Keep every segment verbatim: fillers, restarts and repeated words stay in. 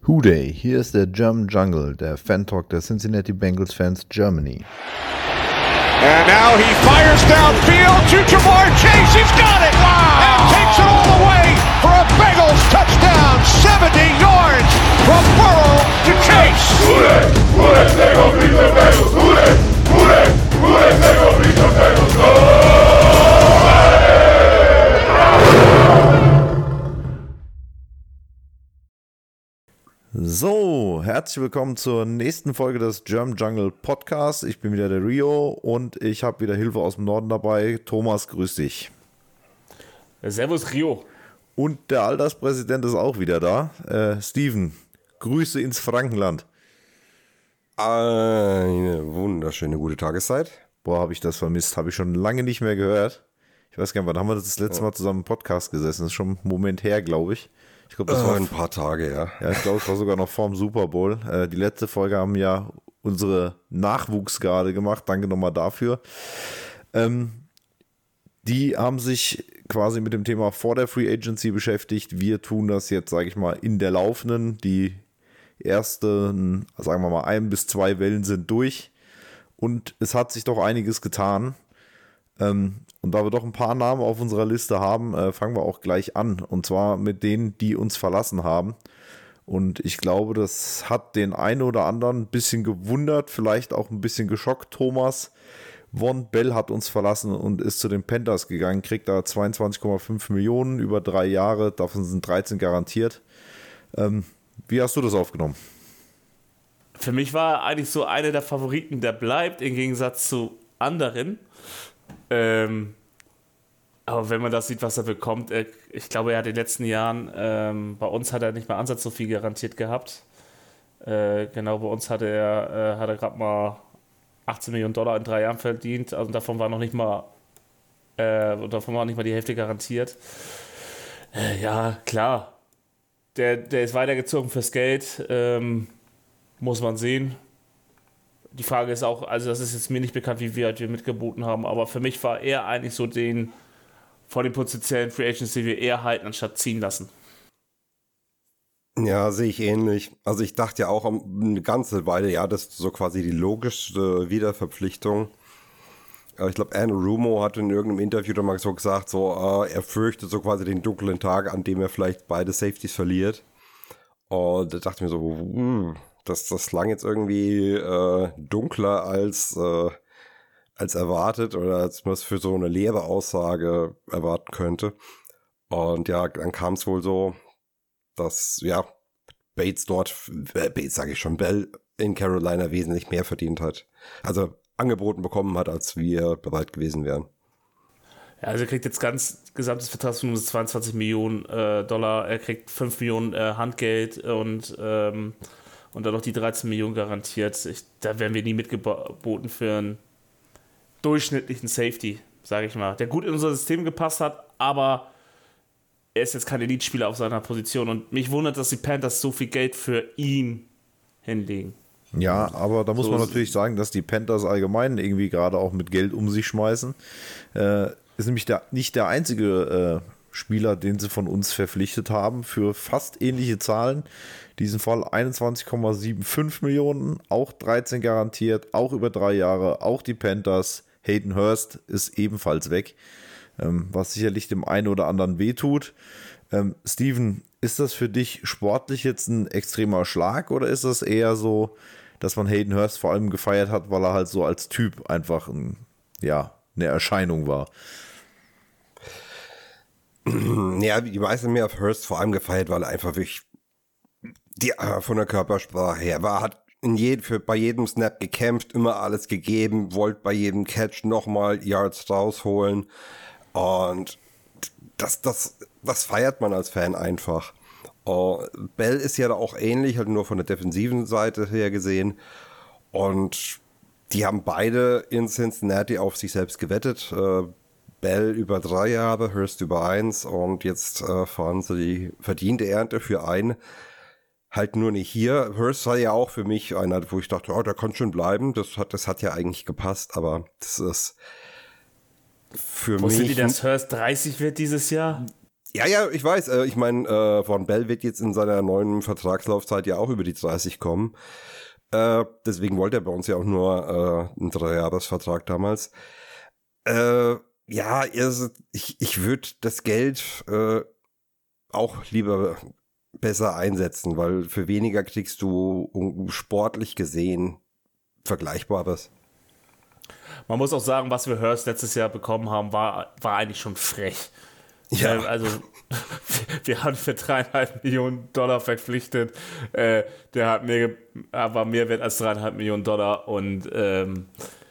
Hooday, hier ist der German Jungle, der Fan-Talk der Cincinnati Bengals Fans Germany. And now he fires downfield to Jamar Chase. He's got it! Wow! And takes it all the way for a Bengals touchdown. seventy yards from Burrow to Chase. Hooday! Hooday! They go beat the Bengals! Hooday! Hooday! Hooday! They go beat the Bengals! Go! So, herzlich willkommen zur nächsten Folge des German Jungle Podcasts. Ich bin wieder der Rio und ich habe wieder Hilfe aus dem Norden dabei. Thomas, grüß dich. Servus Rio. Und der Alterspräsident ist auch wieder da. Äh, Steven, Grüße ins Frankenland. Eine wunderschöne gute Tageszeit. Boah, habe ich das vermisst. Habe ich schon lange nicht mehr gehört. Ich weiß gar nicht, wann haben wir das letzte Mal zusammen im Podcast gesessen? Das ist schon ein Moment her, glaube ich. Ich glaube, das äh, war ein paar Tage, ja. Ja, ich glaube, es war sogar noch vorm Super Bowl. Äh, die letzte Folge haben ja unsere Nachwuchsgarde gemacht. Danke nochmal dafür. Ähm, die haben sich quasi mit dem Thema vor der Free Agency beschäftigt. Wir tun das jetzt, sage ich mal, in der laufenden. Die ersten, sagen wir mal, ein bis zwei Wellen sind durch. Und es hat sich doch einiges getan. Ähm, und da wir doch ein paar Namen auf unserer Liste haben, äh, fangen wir auch gleich an. Und zwar mit denen, die uns verlassen haben. Und ich glaube, das hat den einen oder anderen ein bisschen gewundert, vielleicht auch ein bisschen geschockt. Thomas Von Bell hat uns verlassen und ist zu den Panthers gegangen, kriegt da zweiundzwanzig Komma fünf Millionen über drei Jahre, davon sind dreizehn garantiert. Ähm, wie hast du das aufgenommen? Für mich war er eigentlich so einer der Favoriten, der bleibt, im Gegensatz zu anderen. Ähm, aber wenn man das sieht, was er bekommt, äh, ich glaube, er hat in den letzten Jahren, ähm, bei uns hat er nicht mal Ansatz so viel garantiert gehabt. Äh, genau, bei uns hat er, äh, hat er gerade mal achtzehn Millionen Dollar in drei Jahren verdient, also davon war noch nicht mal, äh, davon war nicht mal die Hälfte garantiert. Äh, ja, klar, der, der ist weitergezogen fürs Geld, ähm, muss man sehen. Die Frage ist auch, also das ist jetzt mir nicht bekannt, wie wir, wir mitgeboten haben, aber für mich war er eigentlich so den vor den potenziellen Free Agents, die wir eher halten, anstatt ziehen lassen. Ja, sehe ich ähnlich. Also ich dachte ja auch eine ganze Weile, ja, das ist so quasi die logischste Wiederverpflichtung. Ich glaube, Andrew Rumo hat in irgendeinem Interview dann mal so gesagt, so äh, er fürchtet so quasi den dunklen Tag, an dem er vielleicht beide Safeties verliert. Und da dachte ich mir so, hm, das, das klang jetzt irgendwie äh, dunkler als, äh, als erwartet oder als man es für so eine leere Aussage erwarten könnte. Und ja, dann kam es wohl so, dass ja Bates dort, äh, Bates sage ich schon, Bell in Carolina wesentlich mehr verdient hat. Also angeboten bekommen hat, als wir bereit gewesen wären. Ja, also er kriegt jetzt ganz gesamtes Vertragsvolumen zweiundzwanzig Millionen äh, Dollar, er kriegt fünf Millionen äh, Handgeld und ähm, und dann noch die dreizehn Millionen garantiert. Ich, da werden wir nie mitgeboten für einen durchschnittlichen Safety, sage ich mal, der gut in unser System gepasst hat, aber er ist jetzt kein Elite-Spieler auf seiner Position und mich wundert, dass die Panthers so viel Geld für ihn hinlegen. Ja, aber da muss So man ist- natürlich sagen, dass die Panthers allgemein irgendwie gerade auch mit Geld um sich schmeißen. Äh, ist nämlich der, nicht der einzige äh, Spieler, den sie von uns verpflichtet haben, für fast ähnliche Zahlen. In diesem Fall einundzwanzig Komma fünfundsiebzig Millionen, auch dreizehn garantiert, auch über drei Jahre, auch die Panthers. Hayden Hurst ist ebenfalls weg, ähm, was sicherlich dem einen oder anderen wehtut. Ähm, Steven, ist das für dich sportlich jetzt ein extremer Schlag oder ist das eher so, dass man Hayden Hurst vor allem gefeiert hat, weil er halt so als Typ einfach ein, ja, eine Erscheinung war? Ja, die meisten mehr auf Hurst vor allem gefeiert, weil er einfach wirklich die, äh, von der Körpersprache her war, hat in jedem, für, bei jedem Snap gekämpft, immer alles gegeben, wollte bei jedem Catch nochmal Yards rausholen und das, das, das feiert man als Fan einfach. Uh, Bell ist ja da auch ähnlich, halt nur von der defensiven Seite her gesehen und die haben beide in Cincinnati auf sich selbst gewettet. Uh, Bell über drei Jahre, Hurst über eins und jetzt uh, fahren sie die verdiente Ernte für einen. Halt nur nicht hier. Hurst war ja auch für mich einer, wo ich dachte, oh, der kann schon bleiben. Das hat, das hat ja eigentlich gepasst, aber das ist für Wusstet mich... ihr, dass Hurst dreißig wird dieses Jahr? Ja, ja, ich weiß. Äh, ich meine, äh, Von Bell wird jetzt in seiner neuen Vertragslaufzeit ja auch über die dreißig kommen. Äh, deswegen wollte er bei uns ja auch nur äh, einen Dreijahresvertrag damals. Äh, ja, ich, ich würde das Geld äh, auch lieber besser einsetzen, weil für weniger kriegst du sportlich gesehen Vergleichbares. Man muss auch sagen, was wir Hurst letztes Jahr bekommen haben, war, war eigentlich schon frech. Ja. Ähm, also wir haben für dreieinhalb Millionen Dollar verpflichtet. Äh, der hat mehr, war mehr wert als dreieinhalb Millionen Dollar und ähm,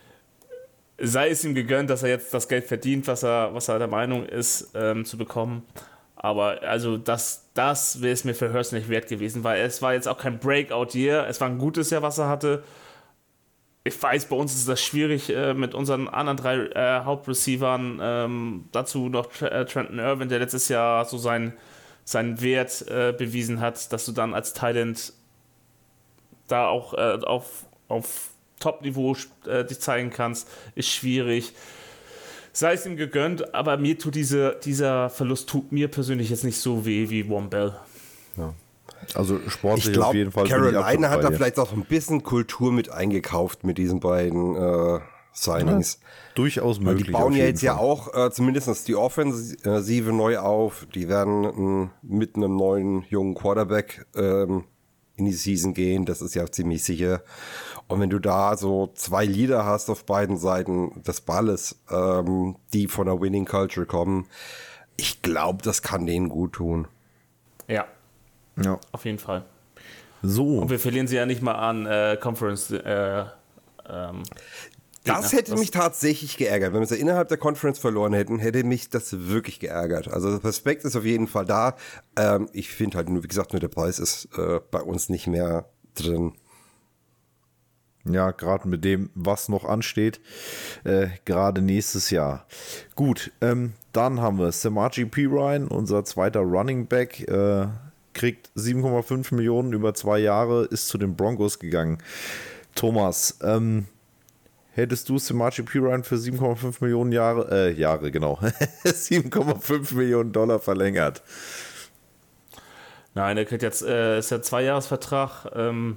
sei es ihm gegönnt, dass er jetzt das Geld verdient, was er, was er der Meinung ist, ähm, zu bekommen. Aber also das, das wäre es mir für Hurst nicht wert gewesen, weil es war jetzt auch kein Breakout-Year. Es war ein gutes Jahr, was er hatte. Ich weiß, bei uns ist das schwierig äh, mit unseren anderen drei äh, Hauptreceivern. Ähm, dazu noch Tr- äh, Trenton Irwin, der letztes Jahr so seinen, seinen Wert äh, bewiesen hat, dass du dann als Tight End da auch äh, auf, auf Top-Niveau äh, dich zeigen kannst, ist schwierig. Sei es ihm gegönnt, aber mir tut diese, dieser Verlust tut mir persönlich jetzt nicht so weh wie Von Bell. Ja. Also sportlich Ich glaube, auf jeden Fall. Carolina hat da vielleicht auch ein bisschen Kultur mit eingekauft mit diesen beiden äh, Signings. Ja, durchaus möglich. Die bauen ja jetzt Fall. ja auch äh, zumindest die Offensive neu auf. Die werden äh, mit einem neuen jungen Quarterback ähm, in die Season gehen. Das ist ja ziemlich sicher. Und wenn du da so zwei Leader hast auf beiden Seiten des Balles, ähm, die von der Winning Culture kommen, ich glaube, das kann denen gut tun. Ja. Ja. Auf jeden Fall. So. Und wir verlieren sie ja nicht mal an äh, Conference. Äh, ähm, das hätte das mich tatsächlich geärgert. Wenn wir sie innerhalb der Conference verloren hätten, hätte mich das wirklich geärgert. Also der Respekt ist auf jeden Fall da. Ähm, ich finde halt nur, wie gesagt, nur der Preis ist äh, bei uns nicht mehr drin. Ja, gerade mit dem, was noch ansteht, äh, gerade nächstes Jahr. Gut, ähm, dann haben wir Samaje Perine, unser zweiter Running Back, äh, kriegt sieben Komma fünf Millionen über zwei Jahre, ist zu den Broncos gegangen. Thomas, ähm, hättest du Samaje Perine für sieben Komma fünf Millionen Jahre, äh, Jahre, genau, sieben Komma fünf Millionen Dollar verlängert? Nein, er kriegt jetzt, äh, ist ja ein Zweijahresvertrag, ähm,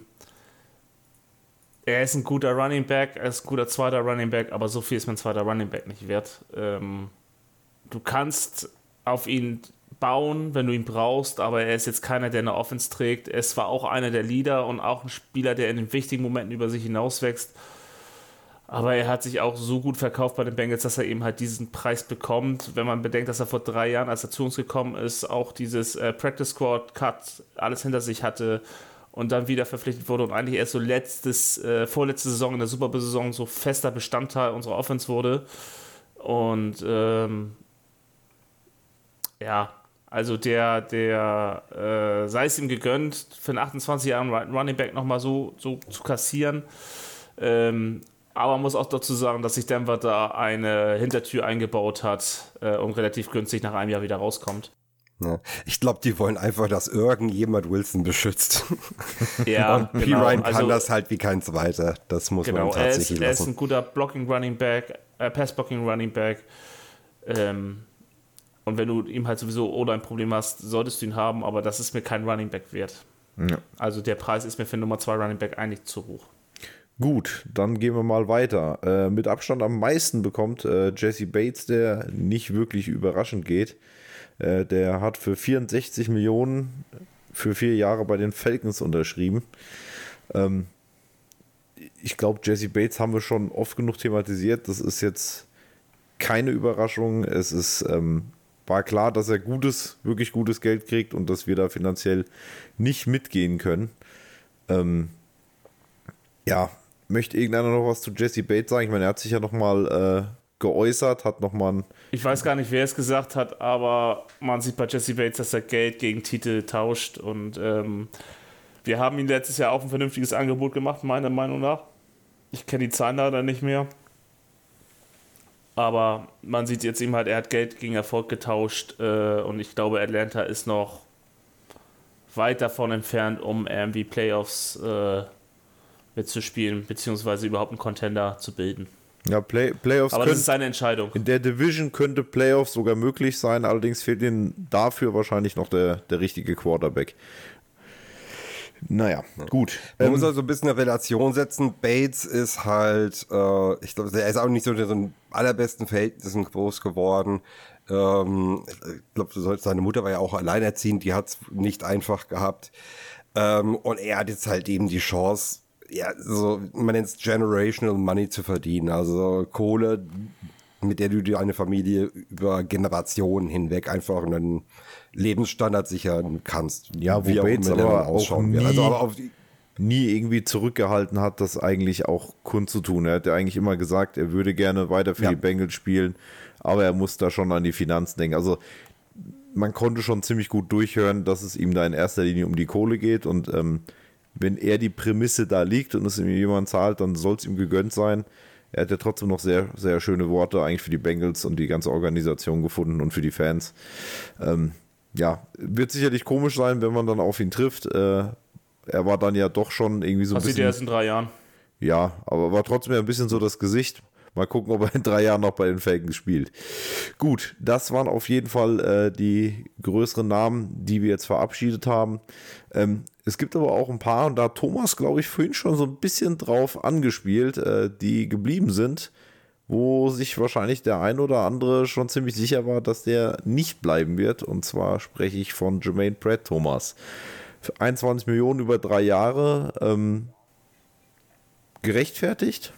er ist ein guter Running Back, er ist ein guter zweiter Running Back, aber so viel ist mein zweiter Running Back nicht wert. Ähm, du kannst auf ihn bauen, wenn du ihn brauchst, aber er ist jetzt keiner, der eine Offense trägt. Er ist zwar auch einer der Leader und auch ein Spieler, der in den wichtigen Momenten über sich hinauswächst, aber er hat sich auch so gut verkauft bei den Bengals, dass er eben halt diesen Preis bekommt. Wenn man bedenkt, dass er vor drei Jahren, als er zu uns gekommen ist, auch dieses äh, Practice Squad Cut alles hinter sich hatte und dann wieder verpflichtet wurde und eigentlich erst so letztes, äh, vorletzte Saison in der Super Bowl-Saison so fester Bestandteil unserer Offense wurde. Und ähm, ja, also der, der äh, sei es ihm gegönnt, für einen achtundzwanzig Jahren Running Back nochmal so, so zu kassieren. Ähm, aber man muss auch dazu sagen, dass sich Denver da eine Hintertür eingebaut hat äh, und relativ günstig nach einem Jahr wieder rauskommt. Ja, ich glaube, die wollen einfach, dass irgendjemand Wilson beschützt. Ja, und genau. Perine kann also, das halt wie kein zweiter. Das muss genau, man tatsächlich er ist, lassen. Er ist ein guter Blocking Running Back, äh, Pass-Blocking Running Back. Ähm, Und wenn du ihm halt sowieso oder ein Problem hast, solltest du ihn haben, aber das ist mir kein Running Back wert. Ja. Also der Preis ist mir für Nummer zwei Running Back eigentlich zu hoch. Gut, dann gehen wir mal weiter. Äh, mit Abstand am meisten bekommt äh, Jesse Bates, der nicht wirklich überraschend geht. Äh, der hat für vierundsechzig Millionen für vier Jahre bei den Falcons unterschrieben. Ähm, ich glaube, Jesse Bates haben wir schon oft genug thematisiert. Das ist jetzt keine Überraschung. Es ist ähm, war klar, dass er gutes, wirklich gutes Geld kriegt und dass wir da finanziell nicht mitgehen können. Ähm, ja, möchte irgendeiner noch was zu Jesse Bates sagen? Ich meine, er hat sich ja nochmal äh, geäußert, hat nochmal ein... Ich weiß gar nicht, wer es gesagt hat, aber man sieht bei Jesse Bates, dass er Geld gegen Titel tauscht und ähm, wir haben ihm letztes Jahr auch ein vernünftiges Angebot gemacht, meiner Meinung nach. Ich kenne die Zahlen leider nicht mehr. Aber man sieht jetzt eben halt, er hat Geld gegen Erfolg getauscht äh, und ich glaube, Atlanta ist noch weit davon entfernt, um irgendwie Playoffs äh, mitzuspielen, beziehungsweise überhaupt einen Contender zu bilden. Ja, Play, Playoffs Aber können, das ist seine Entscheidung. in der Division könnte Playoffs sogar möglich sein, allerdings fehlt ihnen dafür wahrscheinlich noch der, der richtige Quarterback. Naja, gut. Man Ähm, muss also ein bisschen eine Relation setzen. Bates ist halt, äh, ich glaube, er ist auch nicht so in den allerbesten Verhältnissen groß geworden. Ähm, ich glaube, seine Mutter war ja auch alleinerziehend, die hat es nicht einfach gehabt. Ähm, und er hat jetzt halt eben die Chance, ja, so, man nennt es Generational Money zu verdienen. Also Kohle, mit der du dir eine Familie über Generationen hinweg einfach einen Lebensstandard sichern kannst. Ja, wo wie auch Bates immer der aber dann ausschauen auch wird. Also nie- aber auf die, nie irgendwie zurückgehalten hat, das eigentlich auch kundzutun. Er hat ja eigentlich immer gesagt, er würde gerne weiter für Ja. die Bengals spielen, aber er muss da schon an die Finanzen denken. Also man konnte schon ziemlich gut durchhören, dass es ihm da in erster Linie um die Kohle geht und ähm, wenn er die Prämisse da liegt und es ihm jemand zahlt, dann soll es ihm gegönnt sein. Er hat ja trotzdem noch sehr, sehr schöne Worte eigentlich für die Bengals und die ganze Organisation gefunden und für die Fans. Ähm, ja, wird sicherlich komisch sein, wenn man dann auf ihn trifft. Äh, er war dann ja doch schon irgendwie so ein Passiert bisschen... erst in drei Jahren. Ja, aber war trotzdem ein bisschen so das Gesicht. Mal gucken, ob er in drei Jahren noch bei den Falcons spielt. Gut, das waren auf jeden Fall äh, die größeren Namen, die wir jetzt verabschiedet haben. Ähm, es gibt aber auch ein paar, und da hat Thomas, glaube ich, vorhin schon so ein bisschen drauf angespielt, äh, die geblieben sind, wo sich wahrscheinlich der ein oder andere schon ziemlich sicher war, dass der nicht bleiben wird. Und zwar spreche ich von Jermaine Pratt, Thomas. Für einundzwanzig Millionen über drei Jahre. Ähm, gerechtfertigt?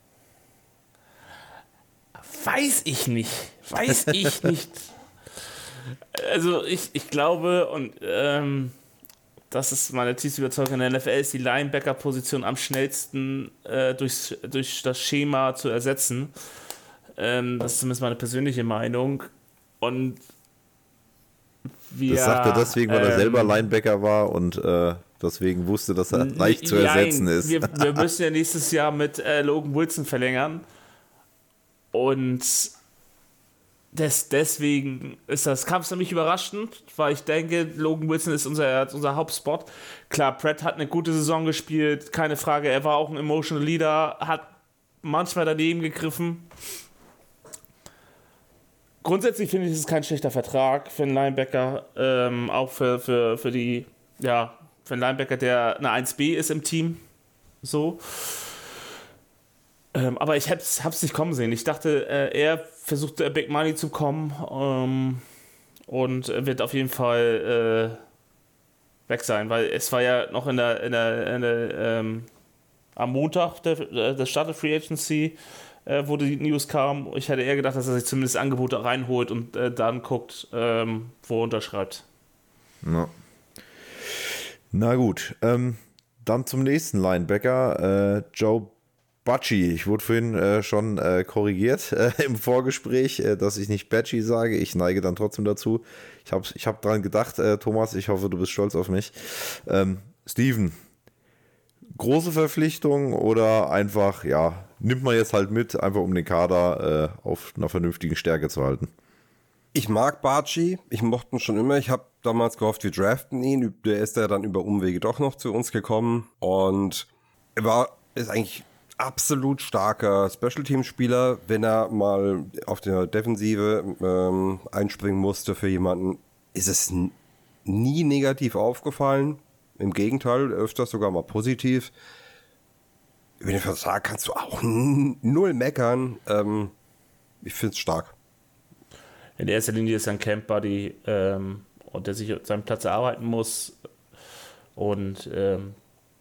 Weiß ich nicht. Weiß ich nicht. Also ich, ich glaube, und ähm, das ist meine tiefste Überzeugung in der N F L, ist die Linebacker-Position am schnellsten äh, durch, durch das Schema zu ersetzen. Ähm, das ist zumindest meine persönliche Meinung. Und wir, Das sagt er deswegen, weil er ähm, selber Linebacker war und äh, deswegen wusste, dass er leicht zu Nein, ersetzen ist. Wir, wir müssen ja nächstes Jahr mit äh, Logan Wilson verlängern. Und des, deswegen ist das, kam es für mich überraschend, weil ich denke, Logan Wilson ist unser, unser Hauptspot. Klar, Pratt hat eine gute Saison gespielt, keine Frage, er war auch ein Emotional Leader, hat manchmal daneben gegriffen. Grundsätzlich finde ich, es ist kein schlechter Vertrag für einen Linebacker, ähm, auch für, für, für die, ja, für einen Linebacker, der eine eins B ist im Team. So. Ähm, aber ich hab's, hab's nicht kommen sehen. Ich dachte, äh, er versuchte äh, Big Money zu kommen ähm, und wird auf jeden Fall äh, weg sein, weil es war ja noch in der, in der, in der ähm, am Montag der, der Start der Free Agency, äh, wo die News kam. Ich hätte eher gedacht, dass er sich zumindest Angebote reinholt und äh, dann guckt, ähm, wo er unterschreibt. Ja. Na gut, ähm, dann zum nächsten Linebacker, äh, Joe Bacci. Ich wurde vorhin äh, schon äh, korrigiert äh, im Vorgespräch, äh, dass ich nicht Bacci sage. Ich neige dann trotzdem dazu. Ich habe ich hab dran gedacht, äh, Thomas, ich hoffe, du bist stolz auf mich. Ähm, Steven, große Verpflichtung oder einfach, ja, nimmt man jetzt halt mit, einfach um den Kader äh, auf einer vernünftigen Stärke zu halten? Ich mag Bacci, ich mochte ihn schon immer. Ich habe damals gehofft, wir draften ihn. Der ist ja dann über Umwege doch noch zu uns gekommen und er war, ist eigentlich absolut starker Special-Team-Spieler, wenn er mal auf der Defensive ähm, einspringen musste für jemanden, ist es n- nie negativ aufgefallen. Im Gegenteil, öfters sogar mal positiv. Über den Vertrag kannst du auch n- null meckern. Ähm, ich finde es stark. In erster Linie ist er ein Camp-Buddy ähm, und der sich seinen Platz erarbeiten muss. Und ähm,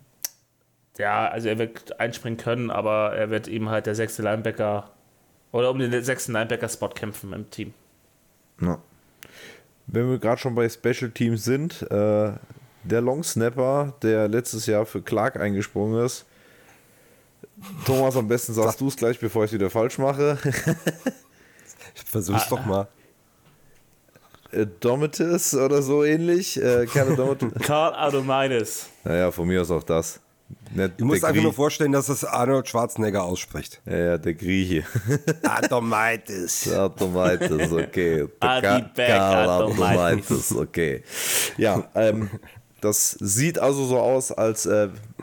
ja, also er wird einspringen können, aber er wird eben halt der sechste Linebacker oder um den sechsten Linebacker-Spot kämpfen im Team. Ja. Wenn wir gerade schon bei Special Teams sind, äh, der Long Snapper, der letztes Jahr für Clark eingesprungen ist. Thomas, am besten sagst du es gleich, bevor ich es wieder falsch mache. Versuch's ah, doch mal. Äh, Domitis oder so ähnlich. Äh, keine Domitis. Karl Adomaitis. Naja, von mir aus auch das. Ne, du musst einfach nur vorstellen, dass es Arnold Schwarzenegger ausspricht. Ja, ja, der Grieche. Adomaitis. Adomaitis, okay. Adibek Adomaitis, okay. Ja, ähm, das sieht also so aus, als äh,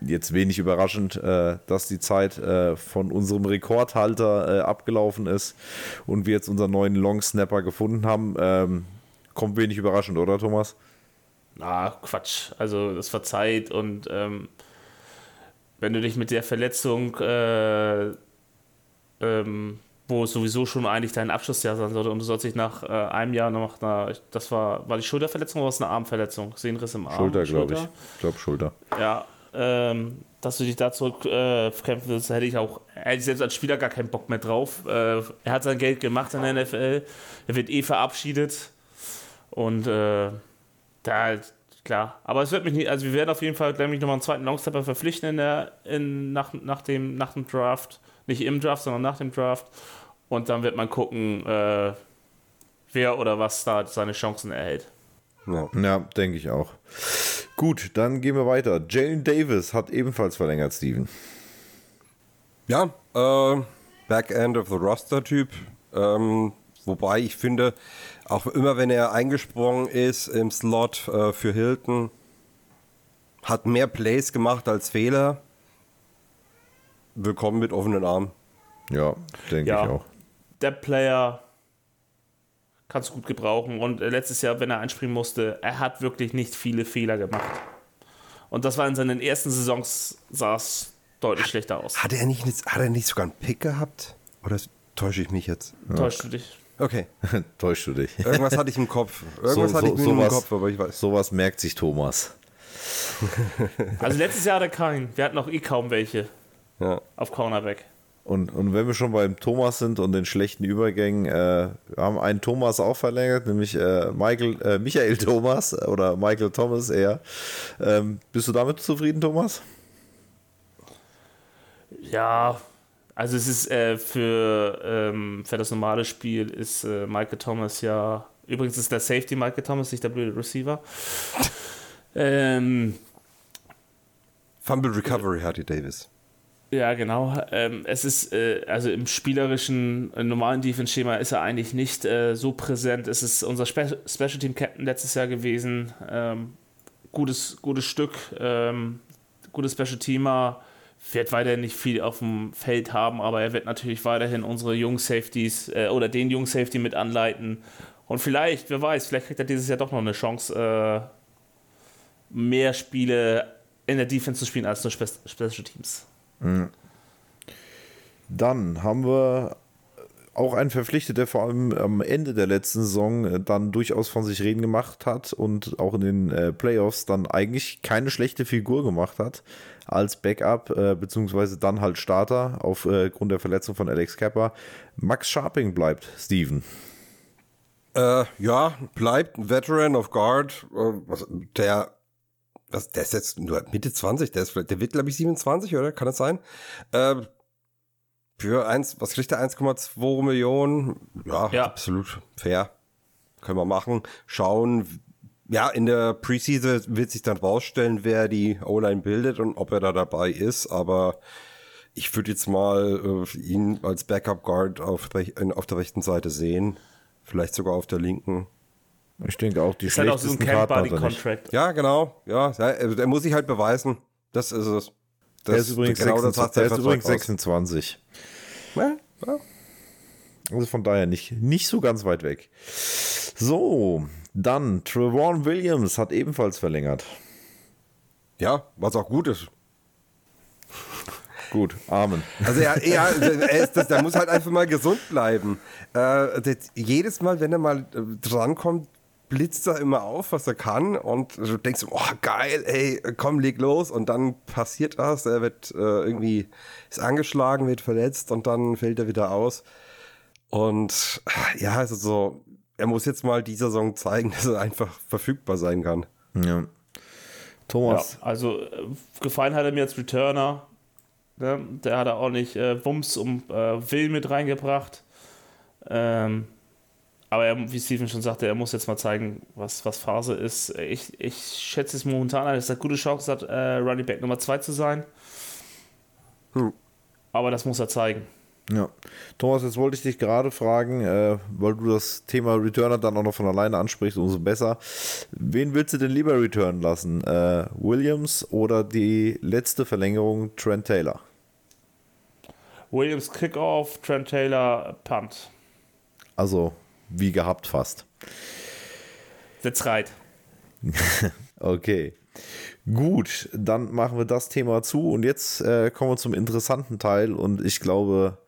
jetzt wenig überraschend, äh, dass die Zeit äh, von unserem Rekordhalter äh, abgelaufen ist und wir jetzt unseren neuen Long Snapper gefunden haben. Ähm, kommt wenig überraschend, oder Thomas? Ah, Quatsch. Also das verzeiht und ähm, wenn du dich mit der Verletzung, äh, ähm, wo es sowieso schon eigentlich dein Abschlussjahr sein sollte und du sollst dich nach äh, einem Jahr noch, nach, das war, war die Schulterverletzung oder war es eine Armverletzung? Sehnenriss im Arm? Schulter, glaube ich. Ich glaube Schulter. Ja, ähm, dass du dich da zurückkämpfen äh, willst, hätte ich auch, hätte ich selbst als Spieler gar keinen Bock mehr drauf. Äh, er hat sein Geld gemacht in der N F L, er wird eh verabschiedet und äh, da, klar. Aber es wird mich nicht, also wir werden auf jeden Fall, glaube ich, nochmal einen zweiten Longstepper verpflichten in der, in, nach, nach, dem, nach dem Draft. Nicht im Draft, sondern nach dem Draft. Und dann wird man gucken, äh, wer oder was da seine Chancen erhält. Ja, ja, denke ich auch. Gut, dann gehen wir weiter. Jalen Davis hat ebenfalls verlängert, Steven. Ja, äh, Back-End of the Roster-Typ. Ähm, wobei ich finde, auch immer wenn er eingesprungen ist im Slot äh, für Hilton, hat mehr Plays gemacht als Fehler. Willkommen mit offenen Armen. Ja, denke Ja. ich auch. Der Player kannst du gut gebrauchen. Und äh, letztes Jahr, wenn er einspringen musste, er hat wirklich nicht viele Fehler gemacht. Und das war in seinen ersten Saisons, sah es deutlich schlechter aus. Hat er nicht, hat er nicht sogar einen Pick gehabt? Oder täusche ich mich jetzt? Täuschst du dich? Okay, Täuschst du dich? irgendwas hatte ich im Kopf. Irgendwas So- hatte ich so- mir im sowas- Kopf, aber ich weiß. Sowas merkt sich Thomas. Also letztes Jahr hatte er keinen. Wir hatten auch eh kaum welche Ja. auf Cornerback. Und, und wenn wir schon beim Thomas sind und den schlechten Übergängen, äh, wir haben einen Thomas auch verlängert, nämlich äh, Michael, äh, Michael Thomas oder Michael Thomas eher. Ähm, bist du damit zufrieden, Thomas? Ja, also es ist äh, für, ähm, für das normale Spiel ist äh, Michael Thomas ja, übrigens ist der Safety Michael Thomas, nicht der blöde Receiver. ähm, Fumble Recovery hatte Davis. Ja, genau. Ähm, es ist, äh, also im spielerischen, äh, normalen Defense-Schema ist er eigentlich nicht äh, so präsent. Es ist unser Spe- Special Team Captain letztes Jahr gewesen. Ähm, gutes, gutes Stück, ähm, gutes Special Teamer. Wird weiterhin nicht viel auf dem Feld haben, aber er wird natürlich weiterhin unsere jungen Safeties äh, oder den jungen Safety mit anleiten. Und vielleicht, wer weiß, vielleicht kriegt er dieses Jahr doch noch eine Chance, äh, mehr Spiele in der Defense zu spielen als nur Spe- Special Teams. Dann haben wir auch einen verpflichtet, der vor allem am Ende der letzten Saison dann durchaus von sich reden gemacht hat und auch in den äh, Playoffs dann eigentlich keine schlechte Figur gemacht hat als Backup, äh, beziehungsweise dann halt Starter aufgrund der Verletzung von Alex Kappa. Max Scharping bleibt, Steven. Äh, ja, bleibt ein Veteran of Guard, äh, was, der, was, der ist jetzt nur Mitte zwanzig, der, ist, der wird, glaube ich, siebenundzwanzig, oder? Kann das sein? Äh, für eins, was kriegt der? eins Komma zwei Millionen? Ja, Ja. absolut fair. Können wir machen. Schauen. Ja, in der Preseason wird sich dann rausstellen, wer die O-Line bildet und ob er da dabei ist, aber ich würde jetzt mal äh, ihn als Backup Guard auf, auf der rechten Seite sehen. Vielleicht sogar auf der linken. Ich denke auch, die Ist halt auch so ein schlechtesten Karten hat er nicht. Camp-Body-Contract. Ja, genau. Ja, ja, also der muss sich halt beweisen. Das ist es. Das, Der ist übrigens, genau das sechsundzwanzig, sagt der der ist übrigens Vertrag aus. sechsundzwanzig. Ja, ja. Also von daher nicht, nicht so ganz weit weg. So, dann Trevon Williams hat ebenfalls verlängert. ja, was auch gut ist. Gut, Amen. Also ja, ja er ist das, der muss halt einfach mal gesund bleiben. Äh, das, jedes Mal, wenn er mal äh, drankommt, blitzt er immer auf, was er kann und du denkst, oh geil, ey, komm, leg los und dann passiert das, er wird äh, irgendwie, ist angeschlagen, wird verletzt und dann fällt er wieder aus und ja, also so, er muss jetzt mal die Saison zeigen, dass er einfach verfügbar sein kann. Ja. Ja, Thomas, also äh, gefallen hat er mir als Returner. Ne? Der hat er auch nicht äh, Wumms um äh, Will mit reingebracht. Ähm, aber er, wie Steven schon sagte, er muss jetzt mal zeigen, was, was Phase ist. Ich, ich schätze es momentan, dass er eine gute Chance hat, äh, Running Back Nummer zwei zu sein. Hm. Aber das muss er zeigen. Ja. Thomas, jetzt wollte ich dich gerade fragen, äh, weil du das Thema Returner dann auch noch von alleine ansprichst, umso besser. Wen willst du denn lieber returnen lassen? Äh, Williams oder die letzte Verlängerung Trent Taylor? Williams Kickoff, Trent Taylor Punt. Also wie gehabt fast. That's right. Okay. Gut, dann machen wir das Thema zu und jetzt äh, kommen wir zum interessanten Teil und ich glaube,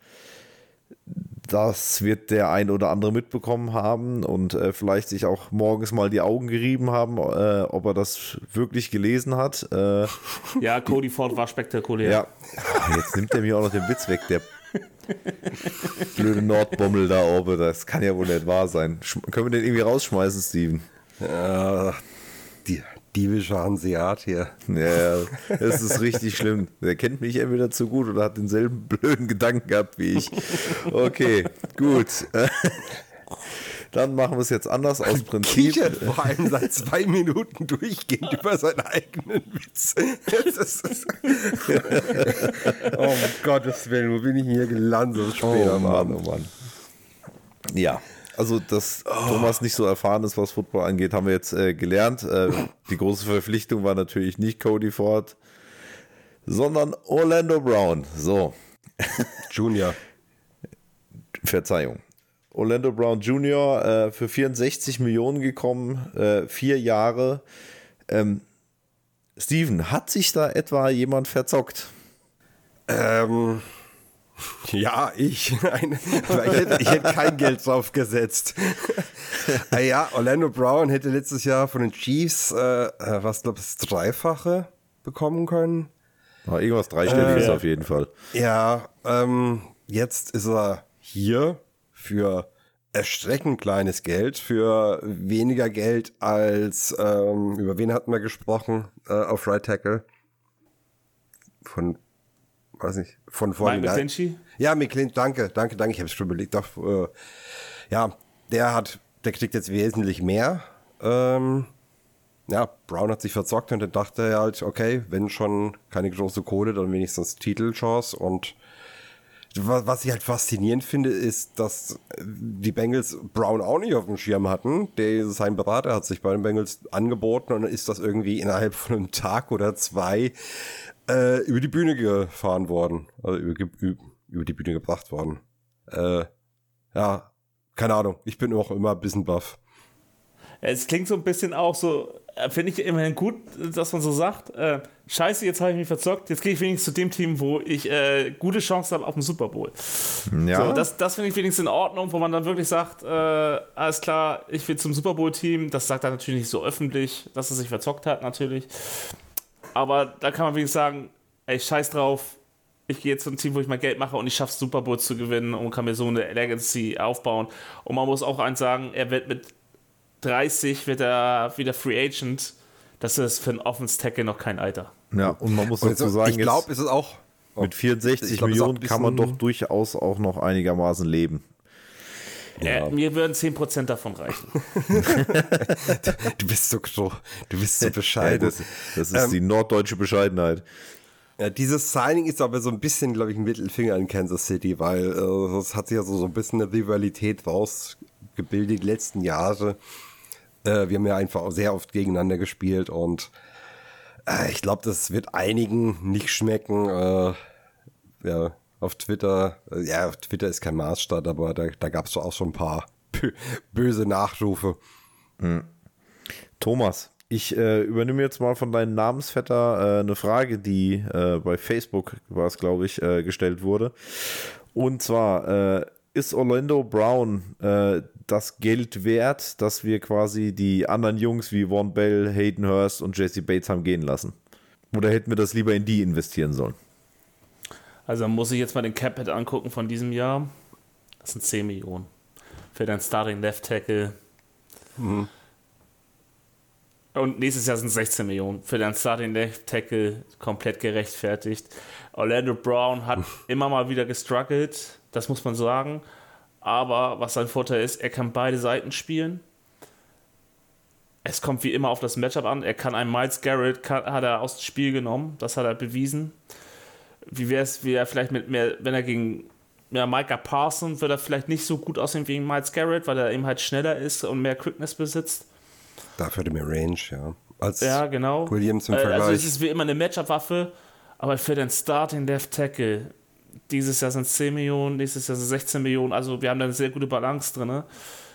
das wird der ein oder andere mitbekommen haben und äh, vielleicht sich auch morgens mal die Augen gerieben haben, äh, ob er das wirklich gelesen hat. Äh, ja, Cody Ford war spektakulär. Ja, jetzt nimmt er mir auch noch den Witz weg, der blöde Nordbommel da oben, das kann ja wohl nicht wahr sein. Sch- können wir den irgendwie rausschmeißen, Steven? Ja, die diebische Hanseat hier. Ja, das ist richtig schlimm. Der kennt mich entweder zu gut oder hat denselben blöden Gedanken gehabt wie ich. Okay, gut. Dann machen wir es jetzt anders aus Prinzip. Kichert vor allem seit zwei Minuten durchgehend über seinen eigenen Witz. Das ist oh, um Gottes Willen, wo bin ich hier gelandet? Später Oh Mann, oh Mann. Ja, also dass Thomas nicht so erfahren ist, was Football angeht, haben wir jetzt äh, gelernt. Äh, die große Verpflichtung war natürlich nicht Cody Ford, sondern Orlando Brown. So. Junior. Verzeihung. Orlando Brown Junior äh, für vierundsechzig Millionen gekommen, äh, vier Jahre. Ähm, Steven, hat sich da etwa jemand verzockt? Ähm, ja, ich. Ein, weil ich, hätte, ich hätte kein Geld drauf gesetzt. ah ja, Orlando Brown hätte letztes Jahr von den Chiefs, äh, was glaube ich, das Dreifache bekommen können. Na, irgendwas Dreistelliges Äh, auf jeden Fall. Ja, ähm, jetzt ist er hier für erschreckend kleines Geld, für weniger Geld als, ähm, über wen hatten wir gesprochen, äh, auf Right Tackle? Von, weiß nicht, von vorhin. Mike McGlinchey? Ja, McGlinchey, danke, danke, danke, ich habe es schon überlegt. Doch, äh, ja, der hat, der kriegt jetzt wesentlich mehr. Ähm, ja, Brown hat sich verzockt und dann dachte er halt, okay, wenn schon keine große Kohle, dann wenigstens Titelchance. Und was ich halt faszinierend finde, ist, dass die Bengals Brown auch nicht auf dem Schirm hatten. Der, sein Berater hat sich bei den Bengals angeboten und dann ist das irgendwie innerhalb von einem Tag oder zwei äh, über die Bühne gefahren worden. Also über, über die Bühne gebracht worden. Äh, ja, keine Ahnung. Ich bin auch immer ein bisschen baff. Es klingt so ein bisschen auch so, finde ich immerhin gut, dass man so sagt, äh, scheiße, jetzt habe ich mich verzockt, jetzt gehe ich wenigstens zu dem Team, wo ich äh, gute Chancen habe auf den Super Bowl. Ja. So, das das finde ich wenigstens in Ordnung, wo man dann wirklich sagt, äh, alles klar, ich will zum Super Bowl-Team. Das sagt er natürlich nicht so öffentlich, dass er sich verzockt hat, natürlich. Aber da kann man wenigstens sagen, ey, scheiß drauf, ich gehe jetzt zu einem Team, wo ich mein Geld mache und ich schaffe es, Super Bowl zu gewinnen und kann mir so eine Legacy aufbauen. Und man muss auch eins sagen, er wird mit dreißig wird er wieder Free Agent. Das ist für einen Offense-Tackle noch kein Alter. Ja, und man muss Und dazu jetzt, sagen, ich glaube, es ist auch mit vierundsechzig ich glaub, es ist auch Millionen ein kann man doch bisschen- durchaus auch noch einigermaßen leben. Äh, mir würden zehn Prozent davon reichen. Du bist so, so du bist so Ja, bescheiden. das, das ist Ähm, die norddeutsche Bescheidenheit. Ja, dieses Signing ist aber so ein bisschen, glaube ich, ein Mittelfinger in Kansas City, weil äh, es hat sich ja so, so ein bisschen eine Rivalität rausgebildet die letzten Jahre. Äh, wir haben ja einfach auch sehr oft gegeneinander gespielt und äh, ich glaube, das wird einigen nicht schmecken. Äh, ja, auf Twitter, äh, ja, auf Twitter ist kein Maßstab, aber da, da gab es auch schon ein paar bö- böse Nachrufe. Thomas, ich äh, übernehme jetzt mal von deinem Namensvetter äh, eine Frage, die äh, bei Facebook, war es glaube ich, äh, gestellt wurde. Und zwar, äh, ist Orlando Brown äh, das Geld wert, dass wir quasi die anderen Jungs wie Von Bell, Hayden Hurst und Jesse Bates haben gehen lassen? Oder hätten wir das lieber in die investieren sollen? Also muss ich jetzt mal den Cap-Hit angucken von diesem Jahr. Das sind zehn Millionen. Für dein Starting Left Tackle. Mhm. Und nächstes Jahr sind es sechzehn Millionen. Für dein Starting Left Tackle komplett gerechtfertigt. Orlando Brown hat immer mal wieder gestruggelt. Das muss man sagen. Aber was sein Vorteil ist, er kann beide Seiten spielen. Es kommt wie immer auf das Matchup an. Er kann einen Myles Garrett, kann, hat er aus dem Spiel genommen. Das hat er bewiesen. Wie wäre es, wie er vielleicht mit mehr, wenn er gegen ja, Micah Parsons wird er vielleicht nicht so gut aussehen wie Myles Garrett, weil er eben halt schneller ist und mehr Quickness besitzt. Dafür hat er mehr Range, ja. Als ja, genau. Williams im äh, Vergleich. Also es ist wie immer eine Matchup-Waffe, aber für den Starting Left Tackle, dieses Jahr sind es zehn Millionen, nächstes Jahr sind es sechzehn Millionen, also wir haben da eine sehr gute Balance drin. Ne?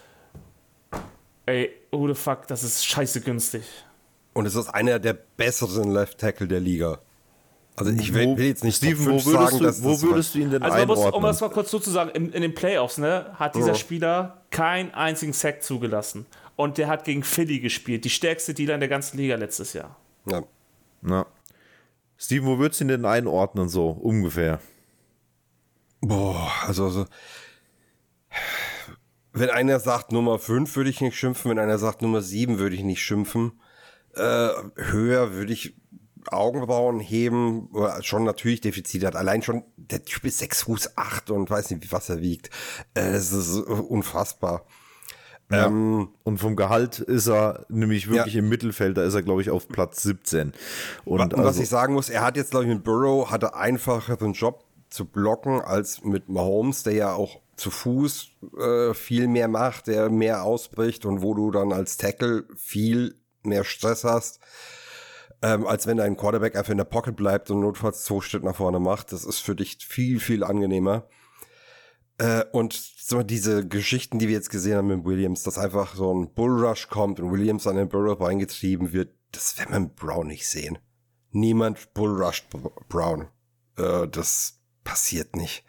Ey, who the fuck, das ist scheiße günstig. Und es ist einer der besseren Left Tackle der Liga. Also ich will, Wo- will jetzt nicht Steven, Top wo fünf würdest, sagen, du, dass wo das würdest du ihn denn Also man muss, um einordnen? das mal kurz so zu sagen, in, in den Playoffs, ne, hat dieser Ja. Spieler keinen einzigen Sack zugelassen. Und der hat gegen Philly gespielt, die stärkste Dealer in der ganzen Liga letztes Jahr. ja. Na. Steven, wo würdest du ihn denn einordnen, so ungefähr? Boah, also, also wenn einer sagt Nummer fünf, würde ich nicht schimpfen, wenn einer sagt Nummer sieben, würde ich nicht schimpfen. Äh, höher würde ich Augenbrauen heben, oder schon natürlich Defizit hat. Allein schon, der Typ ist sechs Fuß acht und weiß nicht, was er wiegt. Äh, das ist unfassbar. Ja. Ähm, Und vom Gehalt ist er nämlich wirklich Ja. im Mittelfeld, da ist er, glaube ich, auf Platz siebzehn. Und Und also, was ich sagen muss, er hat jetzt, glaube ich, mit Burrow hatte einfacheren Job zu blocken als mit Mahomes, der ja auch zu Fuß äh, viel mehr macht, der mehr ausbricht und wo du dann als Tackle viel mehr Stress hast, ähm, als wenn dein Quarterback einfach in der Pocket bleibt und notfalls zwei Schritt nach vorne macht. Das ist für dich viel, viel angenehmer. Äh, und so diese Geschichten, die wir jetzt gesehen haben mit Williams, dass einfach so ein Bullrush kommt und Williams an den Burrow reingetrieben wird, das werden wir mit Brown nicht sehen. Niemand bullrusht Brown. Äh, das passiert nicht.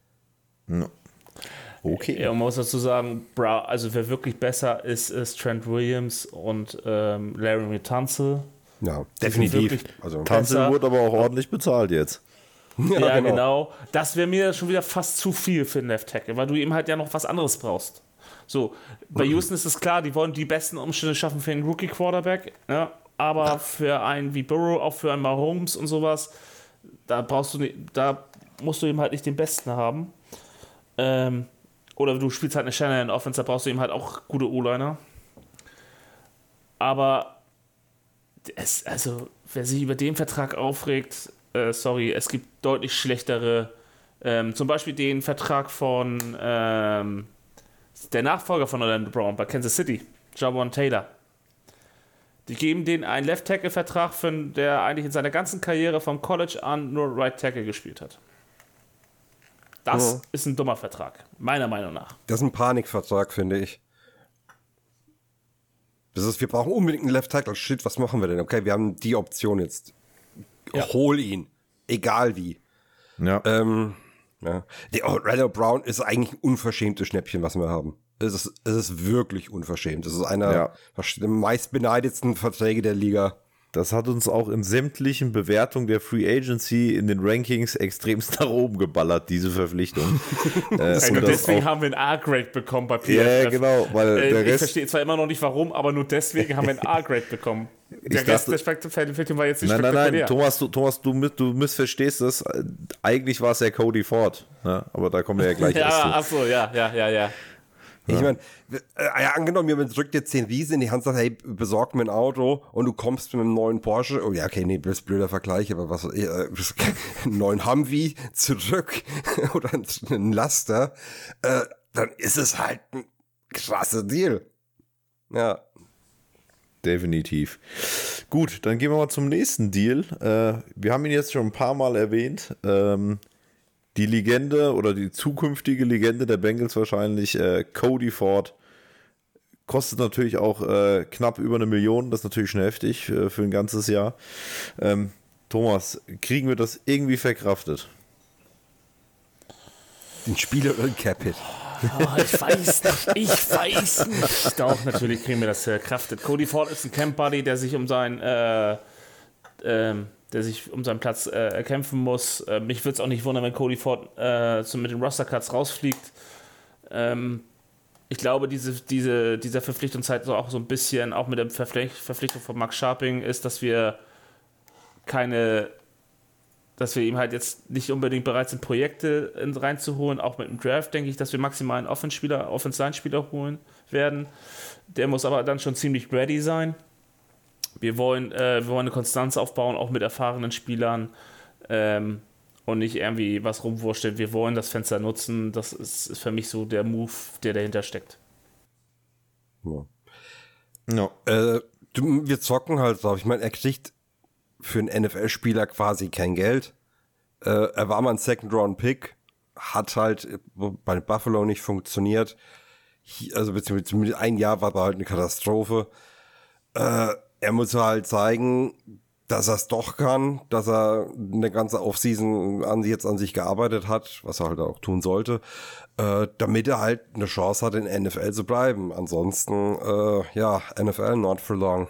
okay. Ja, man muss dazu sagen, Bra- also wer wirklich besser ist, ist Trent Williams und ähm, Larry Tunsil. Ja, Die definitiv. sind wirklich- Also, Tanzel besser. wurde aber auch ordentlich bezahlt jetzt. Ja, genau. Das wäre mir schon wieder fast zu viel für den Left Tackle, weil du eben halt ja noch was anderes brauchst. So, bei Houston ist es klar, die wollen die besten Umstände schaffen für einen Rookie-Quarterback, ja, aber für einen wie Burrow, auch für einen Mahomes und sowas, da brauchst du nicht, da musst du eben halt nicht den Besten haben. Ähm, oder du spielst halt eine Shanahan Offense, da brauchst du eben halt auch gute O-Liner. Aber es, also, wer sich über den Vertrag aufregt, äh, sorry, es gibt deutlich schlechtere, ähm, zum Beispiel den Vertrag von ähm, der Nachfolger von Orlando Brown bei Kansas City, Javon Taylor. Die geben denen einen Left-Tackle-Vertrag, für, der eigentlich in seiner ganzen Karriere vom College an nur Right-Tackle gespielt hat. Das Ja. ist ein dummer Vertrag, meiner Meinung nach. Das ist ein Panikvertrag, finde ich. Das ist, wir brauchen unbedingt einen Left Tackle. Shit, was machen wir denn? Okay, wir haben die Option jetzt. Ja. Hol ihn. Egal wie. Ja. Ähm, ja. Der Orlando Brown ist eigentlich ein unverschämtes Schnäppchen, was wir haben. Es ist, es ist wirklich unverschämt. Es ist einer Ja. der meistbeneidetsten Verträge der Liga. Das hat uns auch in sämtlichen Bewertungen der Free Agency in den Rankings extremst nach oben geballert, diese Verpflichtung. äh, Und und das deswegen auch, haben wir ein A-Grade bekommen bei P ja, F F. genau, weil Äh, der ich Rest, verstehe zwar immer noch nicht warum, aber nur deswegen haben wir ein A-Grade bekommen. Der Ich Rest dachte- der Spektakulär war jetzt nicht nein, nein, nein, spektakulär. Thomas, du, Thomas, du, miss- du missverstehst es. Eigentlich war es ja Cody Ford, ne? Aber da kommen wir ja gleich erst Ja, zu. achso, ja, ja, ja, ja. Ich meine, äh, ja, angenommen, jemand drückt dir zehn Wiesen in die Hand und sagt, hey, besorg mir ein Auto und du kommst mit einem neuen Porsche, oh ja, okay, nee, das ist ein blöder Vergleich, aber was, äh, einen neuen Humvee zurück oder einen Laster, äh, dann ist es halt ein krasser Deal. Ja. Definitiv. Gut, dann gehen wir mal zum nächsten Deal. Äh, wir haben ihn jetzt schon ein paar Mal erwähnt. Ähm, die Legende oder die zukünftige Legende der Bengals wahrscheinlich, äh, Cody Ford, kostet natürlich auch äh, knapp über eine Million. Das ist natürlich schon heftig äh, für ein ganzes Jahr. Ähm, Thomas, kriegen wir das irgendwie verkraftet? Den Spieler oder den Capit. Oh, ich weiß nicht, ich weiß nicht. Doch, natürlich kriegen wir das verkraftet. Cody Ford ist ein Camp-Buddy, der sich um seinen, äh, ähm, der sich um seinen Platz äh, erkämpfen muss. Äh, mich würde es auch nicht wundern, wenn Cody Ford äh, so mit den Roster-Cuts rausfliegt. Ähm, ich glaube, diese, diese, dieser Verpflichtungszeit so auch so ein bisschen, auch mit der Verpflicht- Verpflichtung von Max Scharping, ist, dass wir keine, dass wir ihm halt jetzt nicht unbedingt bereit sind, Projekte in, reinzuholen. Auch mit dem Draft denke ich, dass wir maximal einen Offense-Spieler, Offense-Line-Spieler holen werden. Der muss aber dann schon ziemlich ready sein. Wir wollen, äh, wir wollen eine Konstanz aufbauen, auch mit erfahrenen Spielern. Ähm, und nicht irgendwie was rumwurschtelt. Wir wollen das Fenster nutzen. Das ist, ist für mich so der Move, der dahinter steckt. Ja. No. Äh, du, wir zocken halt drauf. Ich meine, er kriegt für einen N F L-Spieler quasi kein Geld. Äh, er war mal ein Second-Round-Pick, hat halt bei Buffalo nicht funktioniert. Also beziehungsweise zumindest ein Jahr war da halt eine Katastrophe. Äh, er muss halt zeigen, dass er es doch kann, dass er eine ganze Offseason an, jetzt an sich gearbeitet hat, was er halt auch tun sollte, äh, damit er halt eine Chance hat, in N F L zu bleiben. Ansonsten, äh, ja, N F L not for long.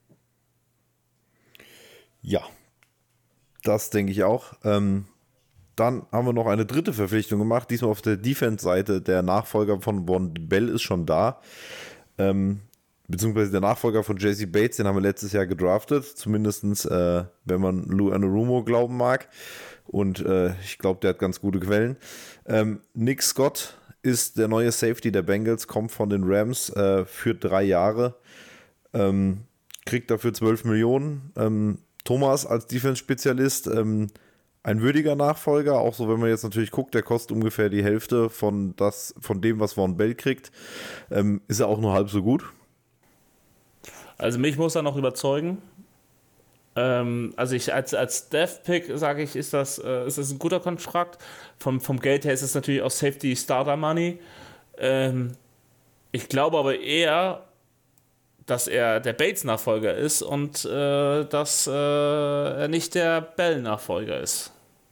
Ja, das denke ich auch. Ähm, dann haben wir noch eine dritte Verpflichtung gemacht, diesmal auf der Defense-Seite. Der Nachfolger von Von Bell ist schon da. Ähm, beziehungsweise der Nachfolger von J C Bates, den haben wir letztes Jahr gedraftet. Zumindest, äh, wenn man Lou Anarumo glauben mag. Und äh, ich glaube, der hat ganz gute Quellen. Ähm, Nick Scott ist der neue Safety der Bengals, kommt von den Rams äh, für drei Jahre. Ähm, kriegt dafür zwölf Millionen. Ähm, Thomas als Defense-Spezialist, ähm, ein würdiger Nachfolger, auch so, wenn man jetzt natürlich guckt, der kostet ungefähr die Hälfte von, das, von dem, was Von Bell kriegt. Ähm, ist er auch nur halb so gut? Also mich muss er noch überzeugen. Ähm, also ich als, als Dev-Pick sage ich, ist das, äh, ist das ein guter Kontrakt. Vom, vom Geld her ist es natürlich auch Safety-Starter-Money. Ähm, ich glaube aber eher, dass er der Bates-Nachfolger ist und äh, dass äh, er nicht der Bell-Nachfolger ist.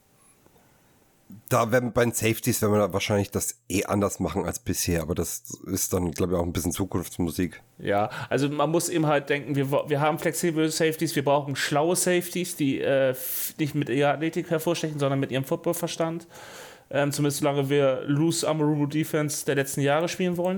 Da werden bei den Safeties, werden wir da wahrscheinlich das eh anders machen als bisher, aber das ist dann, glaube ich, auch ein bisschen Zukunftsmusik. Ja, also man muss eben halt denken, wir, wir haben flexible Safeties, wir brauchen schlaue Safeties, die äh, nicht mit ihrer Athletik hervorstechen, sondern mit ihrem Footballverstand. Ähm, zumindest solange wir Loose Amarumu Defense der letzten Jahre spielen wollen.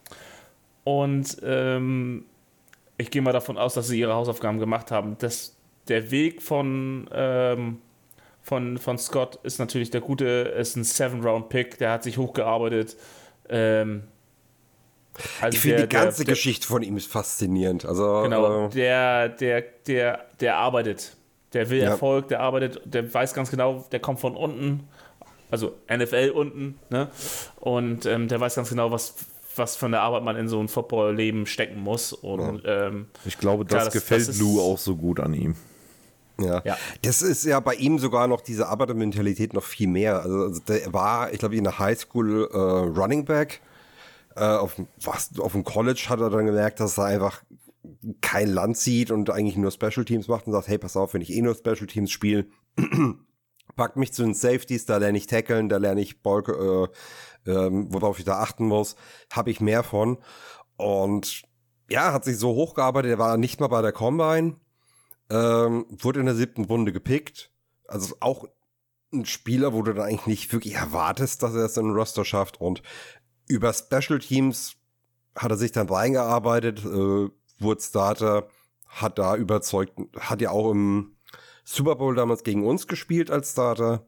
Und ähm, ich gehe mal davon aus, dass sie ihre Hausaufgaben gemacht haben. Das, der Weg von, ähm, von, von Scott ist natürlich der gute, ist ein Seven-Round-Pick, der hat sich hochgearbeitet. Ähm, also ich finde der, die ganze der, der, Geschichte von ihm ist faszinierend. Also, genau, äh, der, der, der, der arbeitet. Der will Ja. Erfolg, der arbeitet, der weiß ganz genau, der kommt von unten, also N F L unten, ne? Und ähm, der weiß ganz genau, was, was für eine Arbeit man in so ein Football-Leben stecken muss. Und, ähm, Ich glaube, das, klar, das gefällt das ist, Lou auch so gut an ihm. Ja. Ja. Das ist ja bei ihm sogar noch diese Arbeitermentalität noch viel mehr. Also, also der war, ich glaube, in der Highschool äh, Running Back. Äh, auf, was, auf dem College hat er dann gemerkt, dass er einfach kein Land sieht und eigentlich nur Special Teams macht und sagt, hey, pass auf, wenn ich eh nur Special Teams spiele, packt mich zu den Safeties, da lerne ich tackeln, da lerne ich Ball, äh, äh, worauf ich da achten muss, habe ich mehr von. Und ja, hat sich so hochgearbeitet, er war nicht mal bei der Combine, ähm, wurde in der siebten Runde gepickt. Also auch ein Spieler, wo du dann eigentlich nicht wirklich erwartest, dass er es in den Roster schafft. Und über Special Teams hat er sich dann reingearbeitet, äh, wurde Starter, hat da überzeugt, hat ja auch im Super Bowl damals gegen uns gespielt als Starter.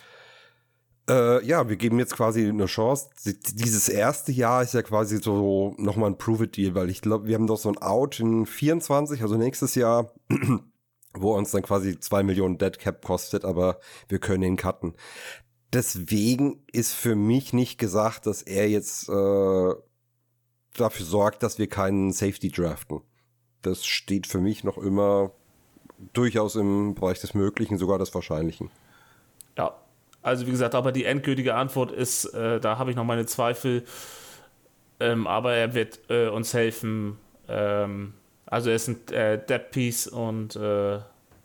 Äh, ja, wir geben jetzt quasi eine Chance. Dieses erste Jahr ist ja quasi so nochmal ein Prove-It-Deal, weil ich glaube, wir haben doch so ein Out in vierundzwanzig, also nächstes Jahr, wo uns dann quasi zwei Millionen Dead Cap kostet, aber wir können ihn cutten. Deswegen ist für mich nicht gesagt, dass er jetzt äh, dafür sorgt, dass wir keinen Safety draften. Das steht für mich noch immer durchaus im Bereich des Möglichen, sogar des Wahrscheinlichen. Ja, also wie gesagt, aber die endgültige Antwort ist, äh, da habe ich noch meine Zweifel, ähm, aber er wird äh, uns helfen. Ähm, also er ist ein äh, Depth Piece und, äh,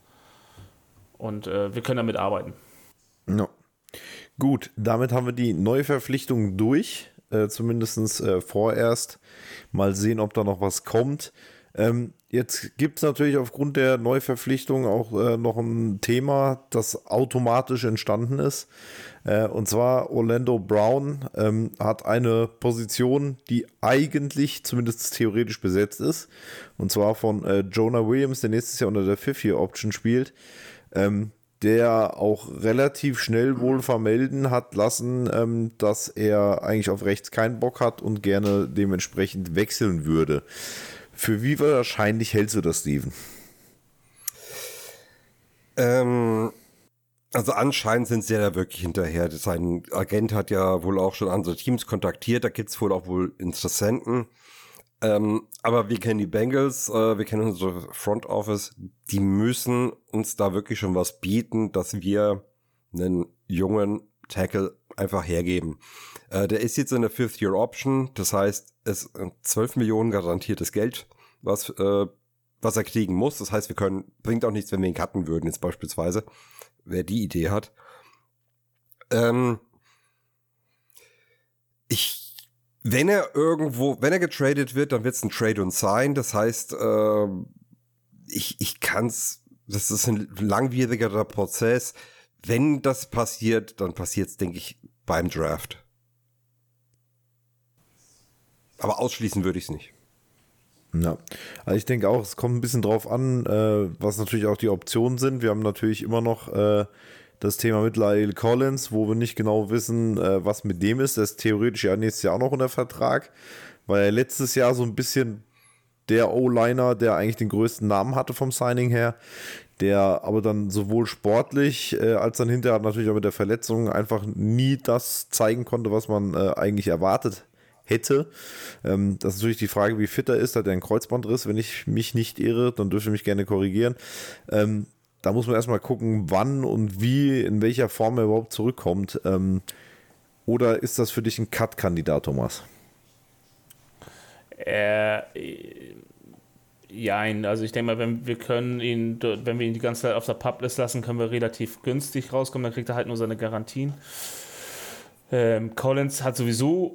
und äh, wir können damit arbeiten. No. Gut, damit haben wir die Neuverpflichtung durch, äh, zumindest äh, vorerst. Mal sehen, ob da noch was kommt. Ähm, jetzt gibt es natürlich aufgrund der Neuverpflichtung auch äh, noch ein Thema, das automatisch entstanden ist. Äh, und zwar Orlando Brown ähm, hat eine Position, die eigentlich zumindest theoretisch besetzt ist. Und zwar von äh, Jonah Williams, der nächstes Jahr unter der Fifth-Year-Option spielt. Ähm, der auch relativ schnell wohl vermelden hat lassen, ähm, dass er eigentlich auf rechts keinen Bock hat und gerne dementsprechend wechseln würde. Für wie wahrscheinlich hältst du das, Steven? Ähm, Also anscheinend sind sie ja da wirklich hinterher. Sein Agent hat ja wohl auch schon andere Teams kontaktiert, da gibt's wohl auch wohl Interessenten. Ähm, aber wir kennen die Bengals, äh, wir kennen unsere Front Office, die müssen uns da wirklich schon was bieten, dass wir einen jungen Tackle einfach hergeben. Äh, der ist jetzt in der Fifth-Year-Option, das heißt, es ist zwölf Millionen garantiertes Geld, was, äh, was er kriegen muss. Das heißt, wir können, bringt auch nichts, wenn wir ihn cutten würden, jetzt beispielsweise, wer die Idee hat. Ähm, ich Wenn er irgendwo, wenn er getradet wird, dann wird es ein Trade und Sign. Das heißt, äh, ich, ich kann's, das ist ein langwierigerer Prozess. Wenn das passiert, dann passiert es, denke ich, beim Draft. Aber ausschließen würde ich es nicht. Ja, also ich denke auch, es kommt ein bisschen drauf an, äh, was natürlich auch die Optionen sind. Wir haben natürlich immer noch äh, das Thema mit La'el Collins, wo wir nicht genau wissen, äh, was mit dem ist. Der ist theoretisch ja nächstes Jahr auch noch unter Vertrag, weil er letztes Jahr so ein bisschen der O-Liner, der eigentlich den größten Namen hatte vom Signing her, der aber dann sowohl sportlich äh, als dann hinterher natürlich auch mit der Verletzung einfach nie das zeigen konnte, was man äh, eigentlich erwartet hätte. Ähm, das ist natürlich die Frage, wie fit er ist. Hat er einen Kreuzbandriss? Wenn ich mich nicht irre, dann dürfte mich gerne korrigieren. Ähm, Da muss man erstmal gucken, wann und wie, in welcher Form er überhaupt zurückkommt. Ähm, oder ist das für dich ein Cut-Kandidat, Thomas? Äh, jein, also ich denke mal, wenn wir können ihn, wenn wir ihn die ganze Zeit auf der Publis lassen, können wir relativ günstig rauskommen, dann kriegt er halt nur seine Garantien. Ähm, Collins hat sowieso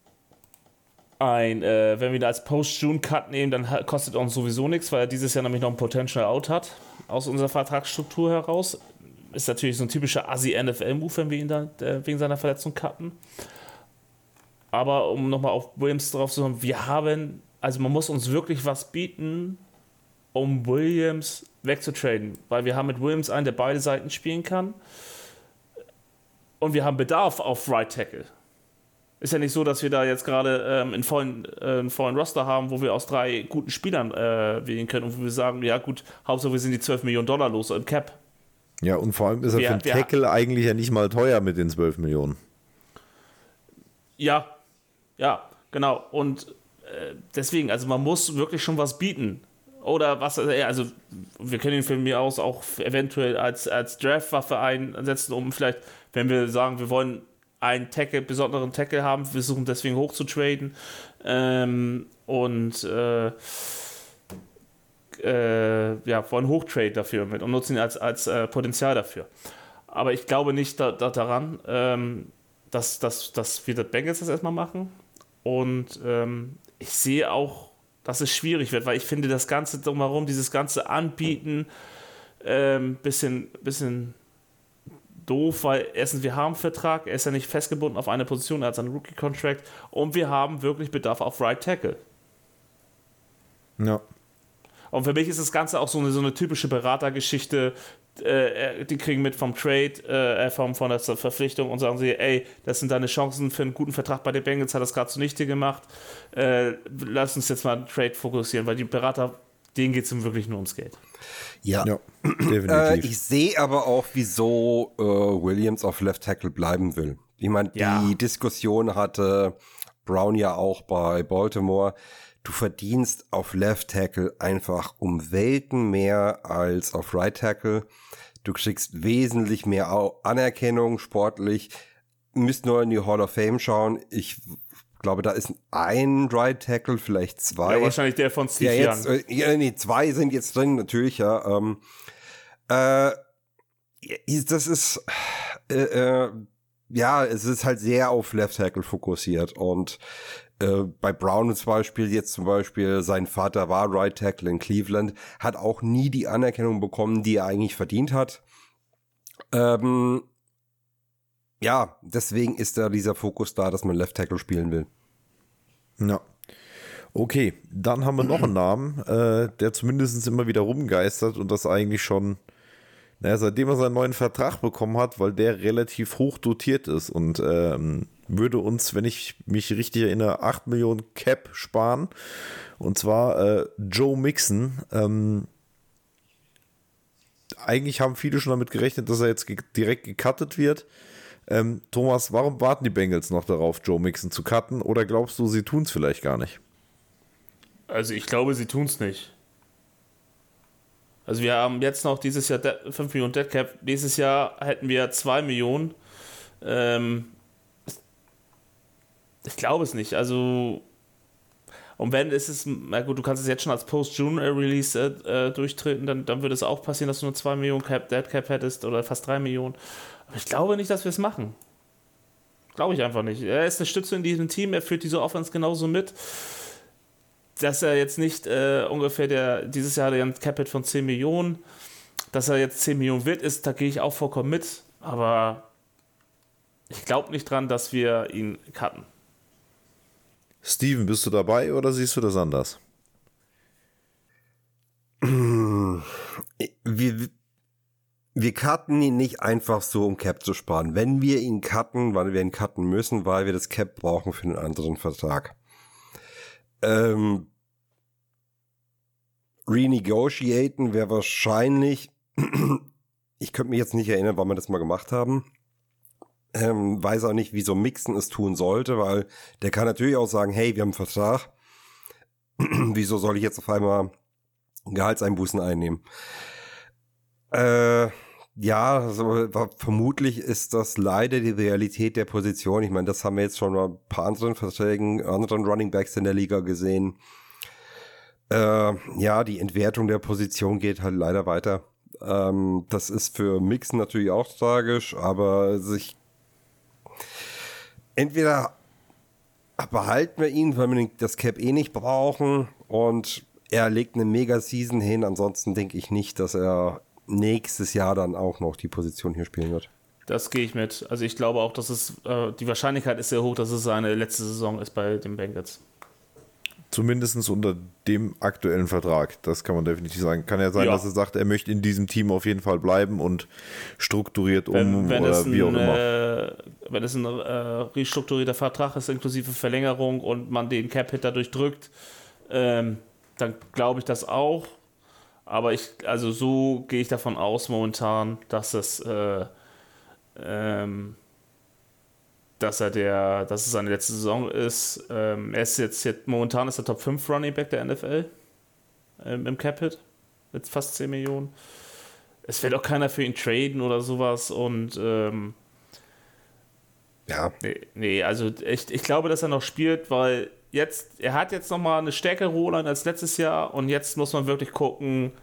ein, äh, wenn wir ihn als Post-June-Cut nehmen, dann hat, kostet er uns sowieso nichts, weil er dieses Jahr nämlich noch ein Potential Out hat, aus unserer Vertragsstruktur heraus. Ist natürlich so ein typischer Assi-N F L-Move, wenn wir ihn da äh, wegen seiner Verletzung cutten. Aber um nochmal auf Williams drauf zu kommen, wir haben, also man muss uns wirklich was bieten, um Williams wegzutraden, weil wir haben mit Williams einen, der beide Seiten spielen kann, und wir haben Bedarf auf Right Tackle. Ist ja nicht so, dass wir da jetzt gerade ähm, einen, vollen, äh, einen vollen Roster haben, wo wir aus drei guten Spielern äh, wählen können und wo wir sagen, ja gut, Hauptsache wir sind die zwölf Millionen Dollar los im Cap. Ja, und vor allem ist er wir, für einen wir, Tackle eigentlich ja nicht mal teuer mit den zwölf Millionen. Ja, ja, genau. Und äh, deswegen, also man muss wirklich schon was bieten. Oder was, also wir können ihn von mir aus auch eventuell als, als Draftwaffe einsetzen, um vielleicht, wenn wir sagen, wir wollen einen Tackle, besonderen Tackle haben, wir versuchen deswegen hoch zu traden ähm, und äh, äh, ja, wollen Hochtrade dafür mit und nutzen ihn als, als äh, Potenzial dafür. Aber ich glaube nicht da, da daran, ähm, dass, dass, dass wir das Bengals das erstmal machen, und ähm, ich sehe auch, dass es schwierig wird, weil ich finde, das Ganze drumherum, dieses ganze Anbieten, ähm, bisschen, bisschen doof, weil erstens, wir haben einen Vertrag, er ist ja nicht festgebunden auf eine Position, er hat seinen Rookie-Contract, und wir haben wirklich Bedarf auf Right Tackle. Ja. Und für mich ist das Ganze auch so eine, so eine typische Beratergeschichte, äh, die kriegen mit vom Trade, äh, vom, von der Verpflichtung und sagen sie, ey, das sind deine Chancen für einen guten Vertrag bei den Bengals, hat das gerade zunichte gemacht, äh, lass uns jetzt mal einen Trade fokussieren, weil die Berater, denen geht es wirklich nur ums Geld. Ja, ja definitiv. Äh, ich sehe aber auch, wieso äh, Williams auf Left Tackle bleiben will. Ich meine, ja. die Diskussion hatte Brown ja auch bei Baltimore. Du verdienst auf Left Tackle einfach um Welten mehr als auf Right Tackle. Du kriegst wesentlich mehr Anerkennung sportlich. Du müsst nur in die Hall of Fame schauen. Ich glaube, da ist ein Right Tackle, vielleicht zwei. Ja, wahrscheinlich der von Steve ja, jetzt, Young. Äh, ja, nee, zwei sind jetzt drin, natürlich, ja. Ähm, äh, das ist, äh, äh, ja, es ist halt sehr auf Left Tackle fokussiert, und äh, bei Brown zum Beispiel, jetzt zum Beispiel, sein Vater war Right Tackle in Cleveland, hat auch nie die Anerkennung bekommen, die er eigentlich verdient hat. Ähm, ja, deswegen ist da dieser Fokus da, dass man Left Tackle spielen will. Ja. Okay, dann haben wir noch einen Namen, äh, der zumindest immer wieder rumgeistert, und das eigentlich schon, naja, seitdem er seinen neuen Vertrag bekommen hat, weil der relativ hoch dotiert ist und ähm, würde uns, wenn ich mich richtig erinnere, acht Millionen Cap sparen. Und zwar äh, Joe Mixon. Ähm, eigentlich haben viele schon damit gerechnet, dass er jetzt ge- direkt gecuttet wird. Ähm, Thomas, warum warten die Bengals noch darauf, Joe Mixon zu cutten? Oder glaubst du, sie tun es vielleicht gar nicht? Also ich glaube, sie tun es nicht. Also wir haben jetzt noch dieses Jahr fünf Millionen Dead Cap. Nächstes Jahr hätten wir zwei Millionen. Ähm, ich glaube es nicht. Also und wenn ist es, na gut, du kannst es jetzt schon als Post-June-Release äh, durchtreten, dann, dann würde es auch passieren, dass du nur zwei Millionen Cap, Dead Cap hättest oder fast drei Millionen. Aber ich glaube nicht, dass wir es machen. Glaube ich einfach nicht. Er ist eine Stütze in diesem Team, er führt diese Offense genauso mit. Dass er jetzt nicht äh, ungefähr der, dieses Jahr hat er ein Cap-Hit von zehn Millionen, dass er jetzt zehn Millionen wird, ist, da gehe ich auch vollkommen mit, aber ich glaube nicht dran, dass wir ihn cutten. Steven, bist du dabei oder siehst du das anders? Wir, wir cutten ihn nicht einfach so, um Cap zu sparen. Wenn wir ihn cutten, weil wir ihn cutten müssen, weil wir das Cap brauchen für einen anderen Vertrag. Ähm, renegotiaten wäre wahrscheinlich, ich könnte mich jetzt nicht erinnern, wann wir das mal gemacht haben. Ähm, weiß auch nicht, wieso Mixon es tun sollte, weil der kann natürlich auch sagen, hey, wir haben einen Vertrag. Wieso soll ich jetzt auf einmal Gehaltseinbußen einnehmen? Äh, ja, so, vermutlich ist das leider die Realität der Position. Ich meine, das haben wir jetzt schon mal ein paar anderen Verträgen, anderen Running Backs in der Liga gesehen. Äh, ja, die Entwertung der Position geht halt leider weiter. Ähm, das ist für Mixon natürlich auch tragisch, aber sich entweder behalten wir ihn, weil wir das Cap eh nicht brauchen und er legt eine Mega-Season hin. Ansonsten denke ich nicht, dass er nächstes Jahr dann auch noch die Position hier spielen wird. Das gehe ich mit. Also ich glaube auch, dass es äh, die Wahrscheinlichkeit ist sehr hoch, dass es seine letzte Saison ist bei den Bengals. Zumindest unter dem aktuellen Vertrag. Das kann man definitiv sagen. Kann ja sein, Ja. dass er sagt, er möchte in diesem Team auf jeden Fall bleiben und strukturiert um Wenn, wenn oder es ein, wie auch immer. äh, wenn es ein äh, restrukturierter Vertrag ist, inklusive Verlängerung und man den Cap-Hit dadurch drückt, ähm, dann glaube ich das auch. Aber ich, also so gehe ich davon aus momentan, dass es äh, ähm, dass er der, dass es seine letzte Saison ist. Ähm, er ist jetzt, jetzt momentan ist er Top fünf Running Back der N F L ähm, im Cap-Hit mit fast zehn Millionen. Es wird auch keiner für ihn traden oder sowas und ähm, Ja. nee, nee, also ich, ich glaube, dass er noch spielt, weil jetzt, er hat jetzt nochmal eine stärkere O-Line als letztes Jahr und jetzt muss man wirklich gucken,